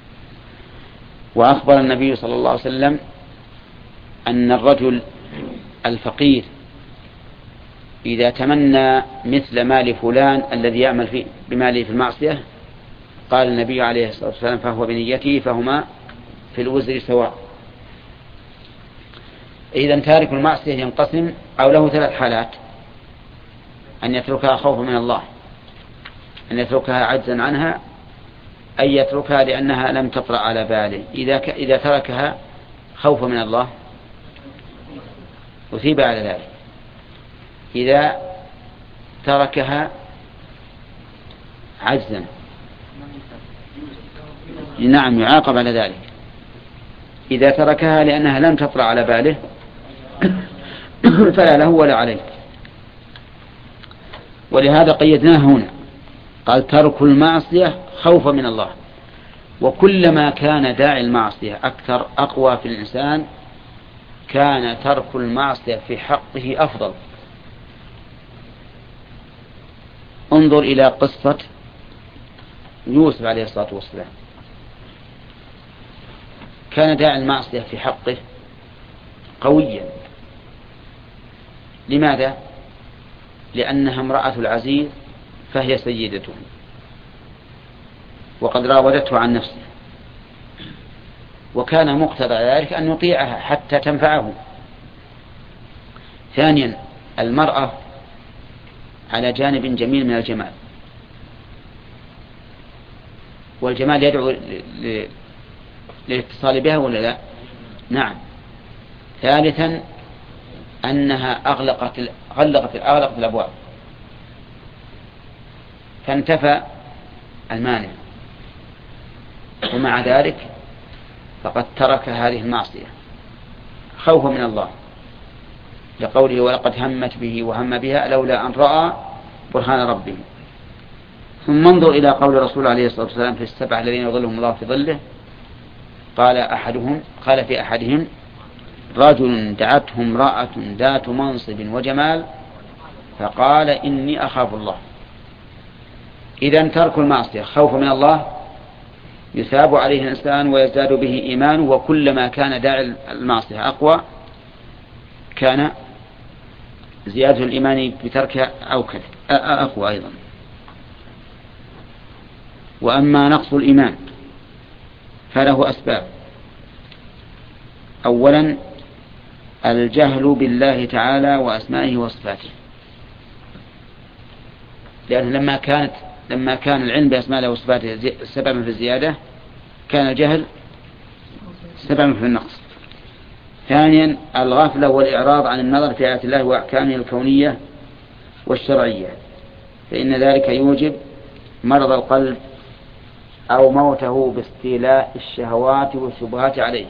وأخبر النبي صلى الله عليه وسلم أن الرجل الفقير إذا تمنى مثل مال فلان الذي يعمل فيه بماله في المعصية قال النبي عليه الصلاة والسلام فهو بنيته فهما في الوزر سواء. إذن تارك المعصية ينقسم أو له ثلاث حالات: أن يتركها خوفا من الله، أن يتركها عجزا عنها، أن يتركها لأنها لم تطرأ على باله. إذا ك... إذا تركها خوفا من الله أثيب على ذلك، إذا تركها عجزا نعم يعاقب على ذلك، إذا تركها لأنها لم تطرأ على باله فلا له ولا عليه. ولهذا قيدناه هنا، قال ترك المعصية خوفا من الله. وكلما كان داعي المعصية أكثر أقوى في الإنسان كان ترك المعصية في حقه أفضل. انظر إلى قصة يوسف عليه الصلاة والسلام، كان داعي المعصية في حقه قويا. لماذا؟ لأنها امرأة العزيز فهي سيدته، وقد راودته عن نفسه، وكان مقتضى ذلك أن يطيعها حتى تنفعه. ثانيا، المرأة على جانب جميل من الجمال، والجمال يدعو للاتصال بها ولا لا؟ نعم. ثالثا، أنها أغلقت غلقت أغلقت الأبواب فانتفى المانع، ومع ذلك فقد ترك هذه المعصية خوفا من الله، لقوله ولقد همت به وهم بها لولا أن رأى برهان ربه. ثم انظر إلى قول الرسول عليه الصلاة والسلام في السبعة الذين يظلهم الله في ظله، قال أحدهم قال في أحدهم رجل دعته امرأة ذات منصب وجمال فقال إني أخاف الله. إذن ترك المعصية خوف من الله يثاب عليه الإنسان ويزداد به إيمانه، وكلما كان داعي المعصية أقوى كان زيادة الإيمان بتركها أقوى أيضا. وأما نقص الإيمان فله أسباب. أولا، الجهل بالله تعالى وأسمائه وصفاته، لأنه لما كانت لما كان العلم بأسماء الله وصفاته سببا في الزيادة كان الجهل سببا في النقص. ثانيا، الغفلة والإعراض عن النظر في آيات الله وأحكامه الكونية والشرعية، فإن ذلك يوجب مرض القلب أو موته باستيلاء الشهوات والشبهات عليه.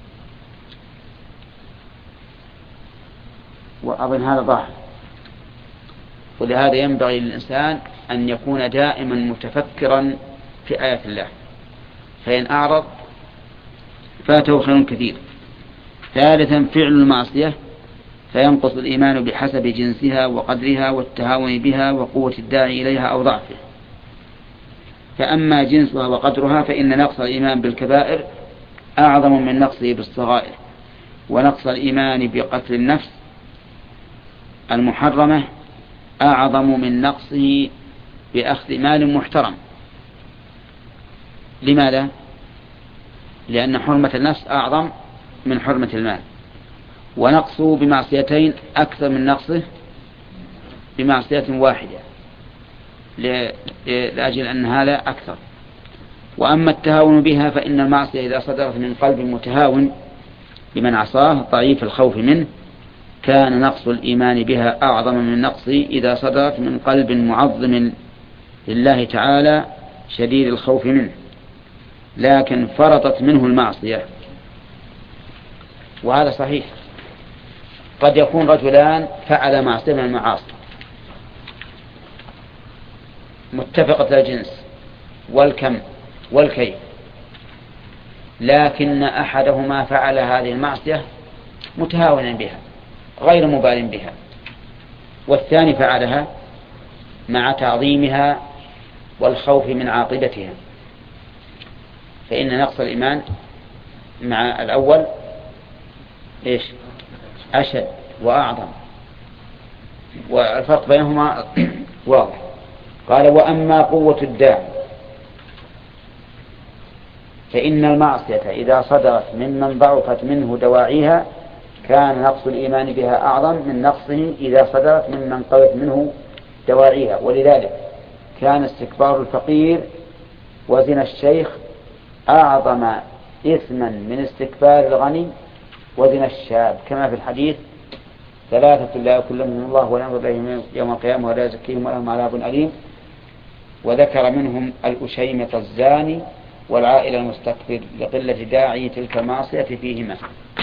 وأظن هذا ظاهر، ولهذا ينبغي للإنسان أن يكون دائما متفكرا في آيات الله، فإن أعرض فاته خير كثير. ثالثا، فعل المعصية فينقص الإيمان بحسب جنسها وقدرها والتهاون بها وقوة الداعي إليها أو ضعفه. فأما جنسها وقدرها فإن نقص الإيمان بالكبائر أعظم من نقصه بالصغائر، ونقص الإيمان بقتل النفس المحرمة أعظم من نقصه بأخذ مال محترم. لماذا؟ لأن حرمة النفس أعظم من حرمة المال، ونقصه بمعصيتين أكثر من نقصه بمعصية واحدة، لأجل أن هذا أكثر. وأما التهاون بها فإن المعصية إذا صدرت من قلب متهاون بمن عصاه ضعيف الخوف منه كان نقص الإيمان بها أعظم من نقصه إذا صدرت من قلب معظم لله تعالى شديد الخوف منه لكن فرطت منه المعصية. وهذا صحيح، قد يكون رجلان فعل معصية من المعاصي متفقة الجنس والكم والكيف، لكن أحدهما فعل هذه المعصية متهاونا بها غير مبال بها، والثاني فعلها مع تعظيمها والخوف من عاقبتها، فإن نقص الإيمان مع الأول إيش أشد وأعظم، والفرق بينهما واضح. قال وأما قوة الداعي فإن المعصية إذا صدرت ممن ضعفت منه دواعيها كان نقص الإيمان بها أعظم من نقصه إذا صدرت ممن قوت منه دواعيها. ولذلك كان استكبار الفقير وزنا الشيخ أعظم إثما من استكبار الغني وزنا الشاب، كما في الحديث ثلاثة لا يكلمهم الله ولا ينظر إليهم يوم القيامة ولا يزكيهم ولهم عذاب أليم، وذكر منهم الأشيمة الزاني والعائل المستكبر لقلة داعي تلك المعصية فيهما.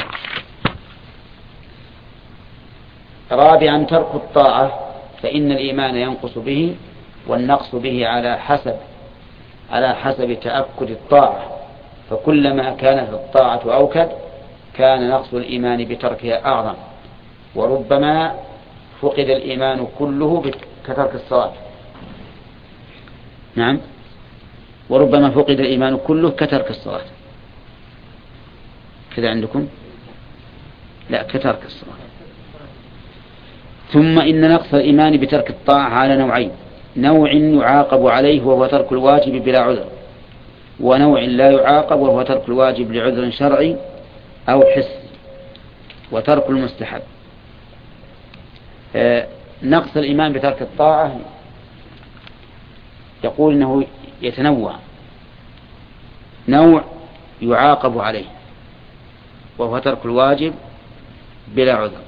رابعا ترك الطاعة فإن الإيمان ينقص به، والنقص به على حسب على حسب تأكد الطاعة، فكلما كانت الطاعة أوكد كان نقص الإيمان بتركها أعظم، وربما فقد الإيمان كله كترك الصلاة. نعم، وربما فقد الإيمان كله كترك الصلاة. كذا عندكم لا كترك الصلاة. ثم إن نقص الإيمان بترك الطاعة على نوعين: نوع يعاقب عليه وهو ترك الواجب بلا عذر، ونوع لا يعاقب وهو ترك الواجب لعذر شرعي أو حسي وترك المستحب. آه نقص الإيمان بترك الطاعة يقول إنه يتنوع: نوع يعاقب عليه وهو ترك الواجب بلا عذر.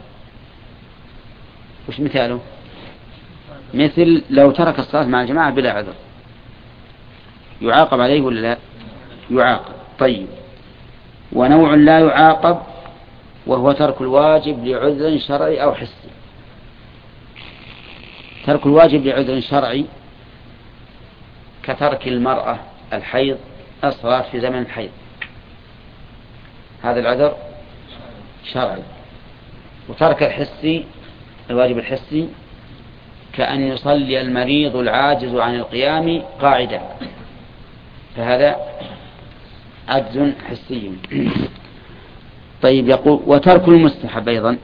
وش مثاله؟ مثل لو ترك الصلاة مع الجماعة بلا عذر يعاقب عليه ولا لا؟ يعاقب. طيب. ونوع لا يعاقب وهو ترك الواجب لعذر شرعي أو حسي. ترك الواجب لعذر شرعي كترك المرأة الحيض الصلاة في زمن الحيض، هذا العذر شرعي. وترك الحسي الواجب الحسي كأن يصلي المريض العاجز عن القيام قاعدا، فهذا عجز حسي. طيب. يقول وترك المستحب أيضا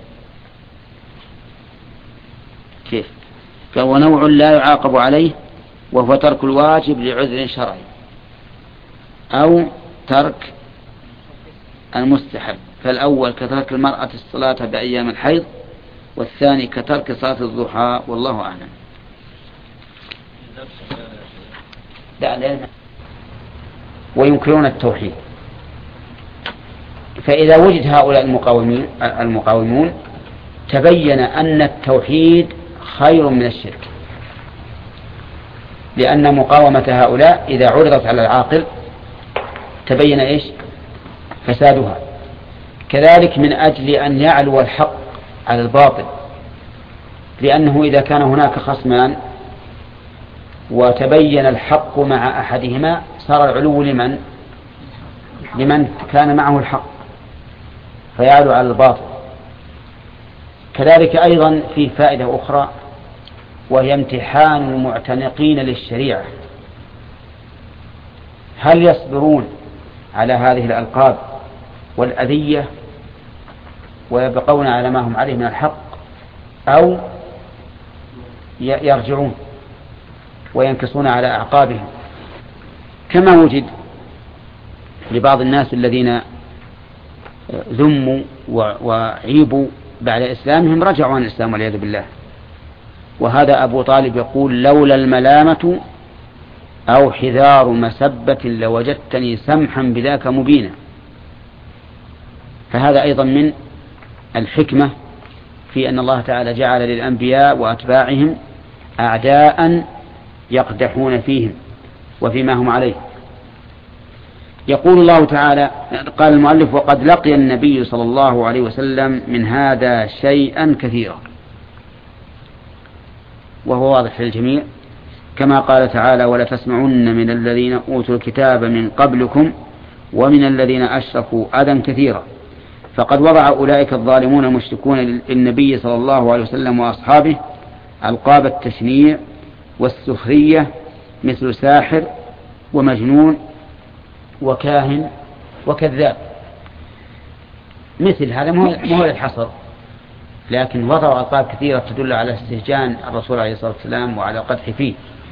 كيف؟ فهو نوع لا يعاقب عليه وهو ترك الواجب لعذر شرعي، أو ترك المستحب. فالأول كترك المرأة الصلاة بأيام الحيض، والثاني كترك صلاة الضحى، والله أعلم. وينكرون التوحيد. فإذا وجد هؤلاء المقاومين المقاومون تبين أن التوحيد خير من الشرك، لأن مقاومة هؤلاء إذا عرضت على العاقل تبين إيش؟ فسادها. كذلك من أجل أن يعلو الحق على الباطل، لأنه إذا كان هناك خصمان وتبين الحق مع أحدهما صار العلو لمن؟ لمن كان معه الحق، فيعلو على الباطل. كذلك أيضا في فائدة أخرى، وهي امتحان المعتنقين للشريعة، هل يصبرون على هذه الألقاب والأذية ويبقون على ما هم عليه من الحق، أو يرجعون وينكصون على أعقابهم، كما وجد لبعض الناس الذين ذموا وعيبوا بعد إسلامهم رجعوا عن الإسلام والعياذ بالله. وهذا أبو طالب يقول: لولا الملامة أو حذار مسبة لوجدتني سمحا بذاك مبينا. فهذا أيضا من الحكمة في أن الله تعالى جعل للأنبياء وأتباعهم أعداء يقدحون فيهم وفيما هم عليه. يقول الله تعالى، قال المؤلف: وقد لقي النبي صلى الله عليه وسلم من هذا شيئا كثيرا. وهو واضح للجميع، كما قال تعالى: ولتسمعن من الذين أوتوا الكتاب من قبلكم ومن الذين أشركوا أذى كثيرا. فقد وضع أولئك الظالمون المشركون للنبي صلى الله عليه وسلم وأصحابه ألقاب التشنيع والسخرية، مثل ساحر ومجنون وكاهن وكذاب. مثل هذا ما هو الحصر، لكن وضعوا ألقاب كثيرة تدل على استهجان الرسول عليه الصلاة والسلام وعلى قدح فيه،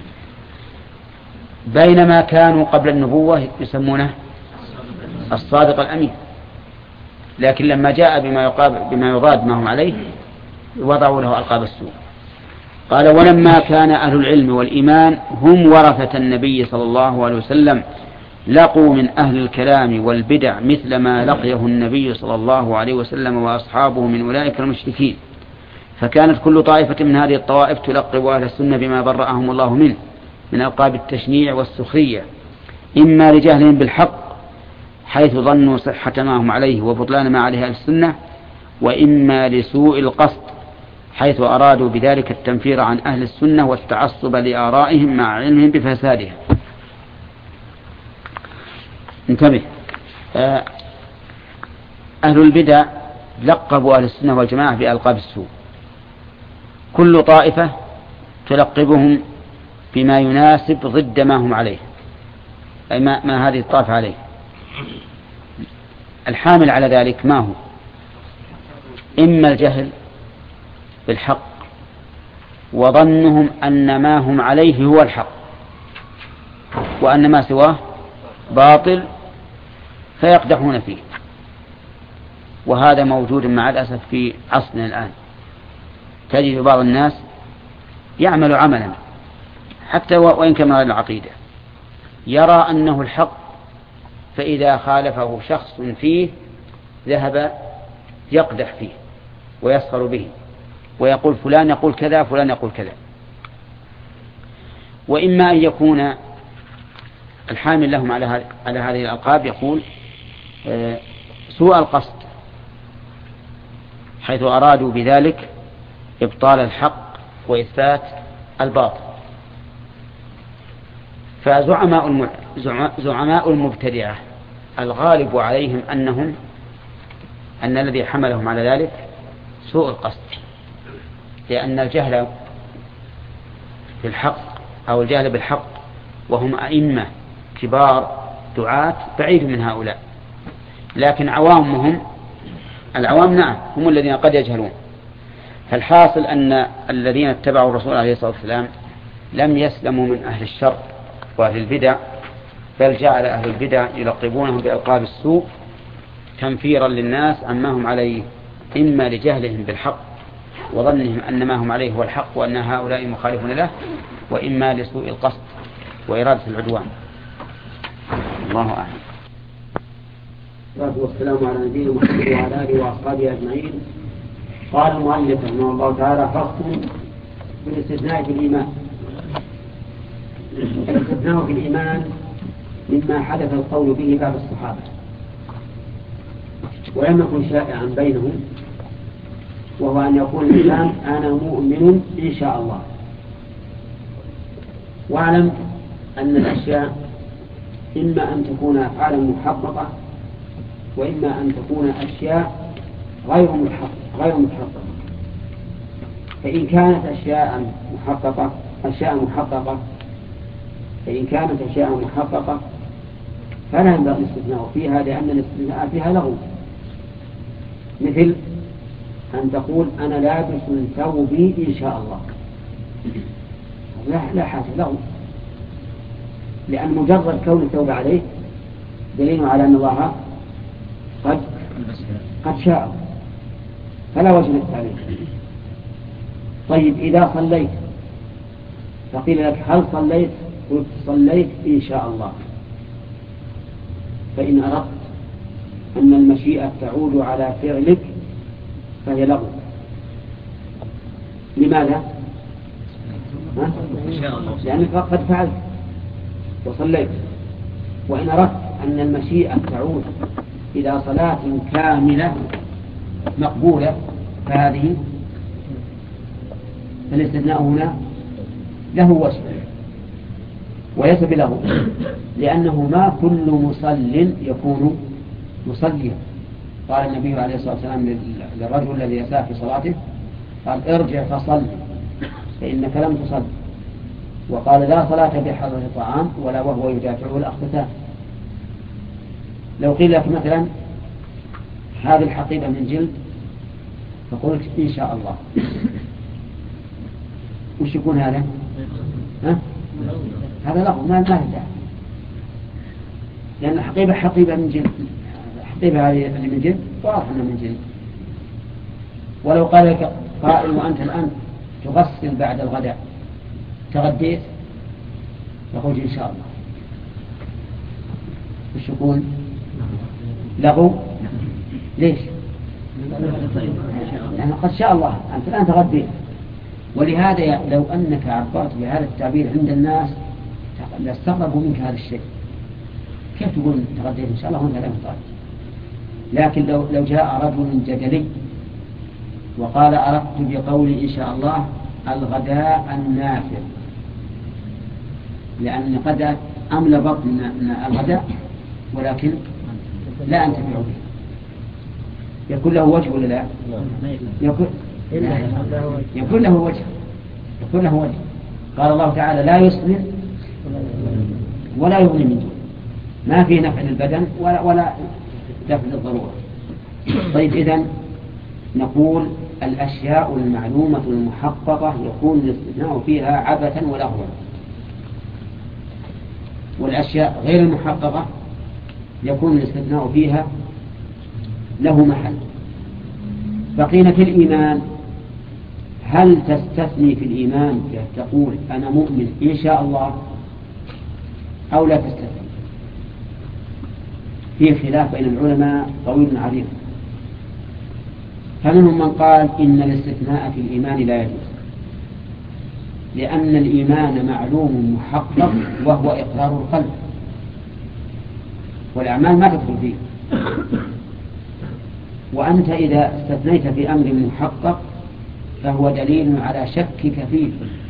بينما كانوا قبل النبوة يسمونه الصادق الأمين. لكن لما جاء بما يقابل بما يضاد ما هم عليه وضعوا له ألقاب السوء. قال: ولما كان أهل العلم والإيمان هم ورثة النبي صلى الله عليه وسلم لقوا من أهل الكلام والبدع مثل ما لقيه النبي صلى الله عليه وسلم وأصحابه من أولئك المشركين. فكانت كل طائفة من هذه الطوائف تلقب أهل السنة بما برأهم الله منه من ألقاب التشنيع والسخرية، إما لجهلهم بالحق حيث ظنوا صحة ما هم عليه وبطلان ما عليه أهل السنة، وإما لسوء القصد حيث أرادوا بذلك التنفير عن أهل السنة والتعصب لآرائهم مع علمهم بفسادها. انتبه، أهل البدع لقبوا أهل السنة والجماعة بألقاب السوء، كل طائفة تلقبهم بما يناسب ضد ما هم عليه، أي ما, ما هذه الطائفة عليه. الحامل على ذلك ما هو؟ إما الجهل بالحق وظنهم أن ما هم عليه هو الحق وأن ما سواه باطل فيقدحون فيه، وهذا موجود مع الأسف في عصرنا الآن. تجد بعض الناس يعمل عملا حتى وإن كان غير العقيدة يرى أنه الحق، فإذا خالفه شخص فيه ذهب يقدح فيه ويسخر به ويقول فلان يقول كذا فلان يقول كذا. وإما أن يكون الحامل لهم على على هذه الألقاب يقول سوء القصد، حيث أرادوا بذلك إبطال الحق وإثبات الباطل. فزعماء زعماء المبتدعة الغالب عليهم أنهم أن الذي حملهم على ذلك سوء القصد، لأن الجهل بالحق أو الجهل بالحق وهم أئمة كبار دعاة بعيد من هؤلاء، لكن عوامهم العوام نعم هم الذين قد يجهلون. فالحاصل أن الذين اتبعوا الرسول عليه الصلاة والسلام لم يسلموا من أهل الشر وأهل البدع، بل جعل أهل البدع يلقبونهم بألقاب السوء تنفيرا للناس عما هم عليه، إما لجهلهم بالحق وظنهم أن ما هم عليه هو الحق وأن هؤلاء مخالفون له، وإما لسوء القصد وإرادة العدوان. الله أعلم. والصلاة والسلام على نبينا محمد وعلى آله وأصحابه أجمعين. قال المؤلف رحمه الله تعالى: فصل بالاستثناء في الإيمان. الاستثناء في الإيمان مما حدث القول به بعض الصحابة ولم يكن شائعا بينهم، وهو أن يقول الإنسان أنا مؤمن إن شاء الله. واعلم أن الأشياء إما أن تكون أفعالا محققة وإما أن تكون أشياء غير محققة غير محققة فإن كانت أشياء محققة أشياء محققة فإن كانت أشياء محققة فلا ينبغي الاستثناء فيها، لأن الاستثناء فيها لغو، مثل أن تقول أنا لابس ثوبي إن شاء الله، لا لا حاجة لغو، لأن مجرد كون الثوب عليه دليل على أن الله قد قد شاء، فلا وجه للتعليل. طيب إذا صليت فقيل لك هل صليت؟ قلت صليت إن شاء الله، فإن أردت أن المشيئة تعود على فعلك فهي لغو. لماذا؟ لأنك قد فعلت وصليت. وإن أردت أن المشيئة تعود إلى صلاة كاملة مقبولة فهذه الاستثناء هنا له وجه وليس بله، لأنه ما كل مصل يكون مصليا. قال النبي عليه الصلاة والسلام للرجل الذي يساء في صلاته قال ارجع فصل فإنك لم تصل، وقال لا صلاة بحضرة الطعام ولا وهو يدافعه الأخبثان. لو قيل لك مثلا هذه الحقيبة من جلد فقلت إن شاء الله، وش يكون هذا؟ ها؟ هذا لغو ما له داعي، لأن الحقيبة حقيبة من جلد، الحقيبة هذه اللي من جلد واضح أنها من جلد. ولو قال لك قائل وأنت الآن تغسل بعد الغداء تغديت فقلت إن شاء الله، وش يكون؟ لغو. ليش؟ لأن قد شاء الله أنت الآن تغديت. ولهذا لو أنك عبرت بهذا التعبير عند الناس لاستغربوا منك هذا الشيء، كيف تقول تغديت إن شاء الله وأنت لا مطالب؟ لكن لو لو جاء رجل جدلي وقال أردت بقولي إن شاء الله الغداء النافع، لأن قد أملى بطن الغداء ولكن لا أنتفع به، يكون له وجه ولا لا؟ يكون يكون له وجه يكون له وجه. قال الله تعالى لا يسمن ولا يغني من جوع، ما في نفع للبدن ولا ولا دفع للضرورة. طيب إذن نقول الأشياء المعلومة المحققة يكون الاستثناء فيها عبثا ولغوا، والأشياء غير المحققة يكون الاستثناء فيها له محل. بقينا في الإيمان، هل تستثني في الإيمان تقول أنا مؤمن إن شاء الله أو لا تستثني؟ فيه خلاف بين العلماء طويل عريض، فمنهم من قال إن الاستثناء في الإيمان لا يجوز، لأن الإيمان معلوم محقق وهو إقرار القلب، والأعمال ما تدخل فيه. وأنت إذا استثنيت في أمر محقق فهو دليل على شكك فيه،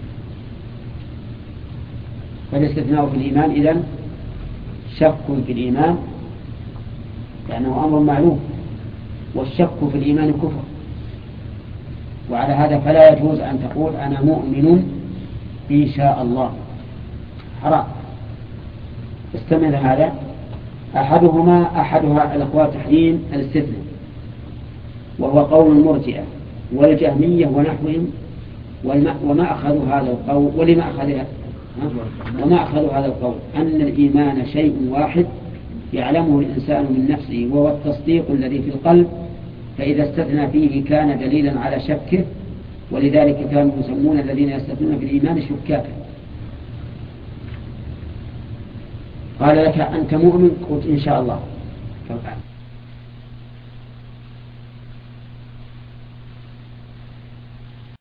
فالاستثناء في الإيمان إذن شك في الإيمان لأنه أمر معلوم، والشك في الإيمان كفر. وعلى هذا فلا يجوز أن تقول أنا مؤمن إن شاء الله، حرام. استمر هذا أحدهما أحدها الأقوال تحريم الاستثناء، وهو قول المرجئة والجهمية ونحوهم، وما أخذوا هذا القول ولما أخذ وما أخذوا هذا القول أن الإيمان شيء واحد يعلمه الإنسان من نفسه وهو التصديق الذي في القلب، فإذا استثنى فيه كان دليلا على شكه، ولذلك كانوا يسمون الذين يستثنون في الإيمان شكاكا. قال لك أنت مؤمن؟ قلت إن شاء الله.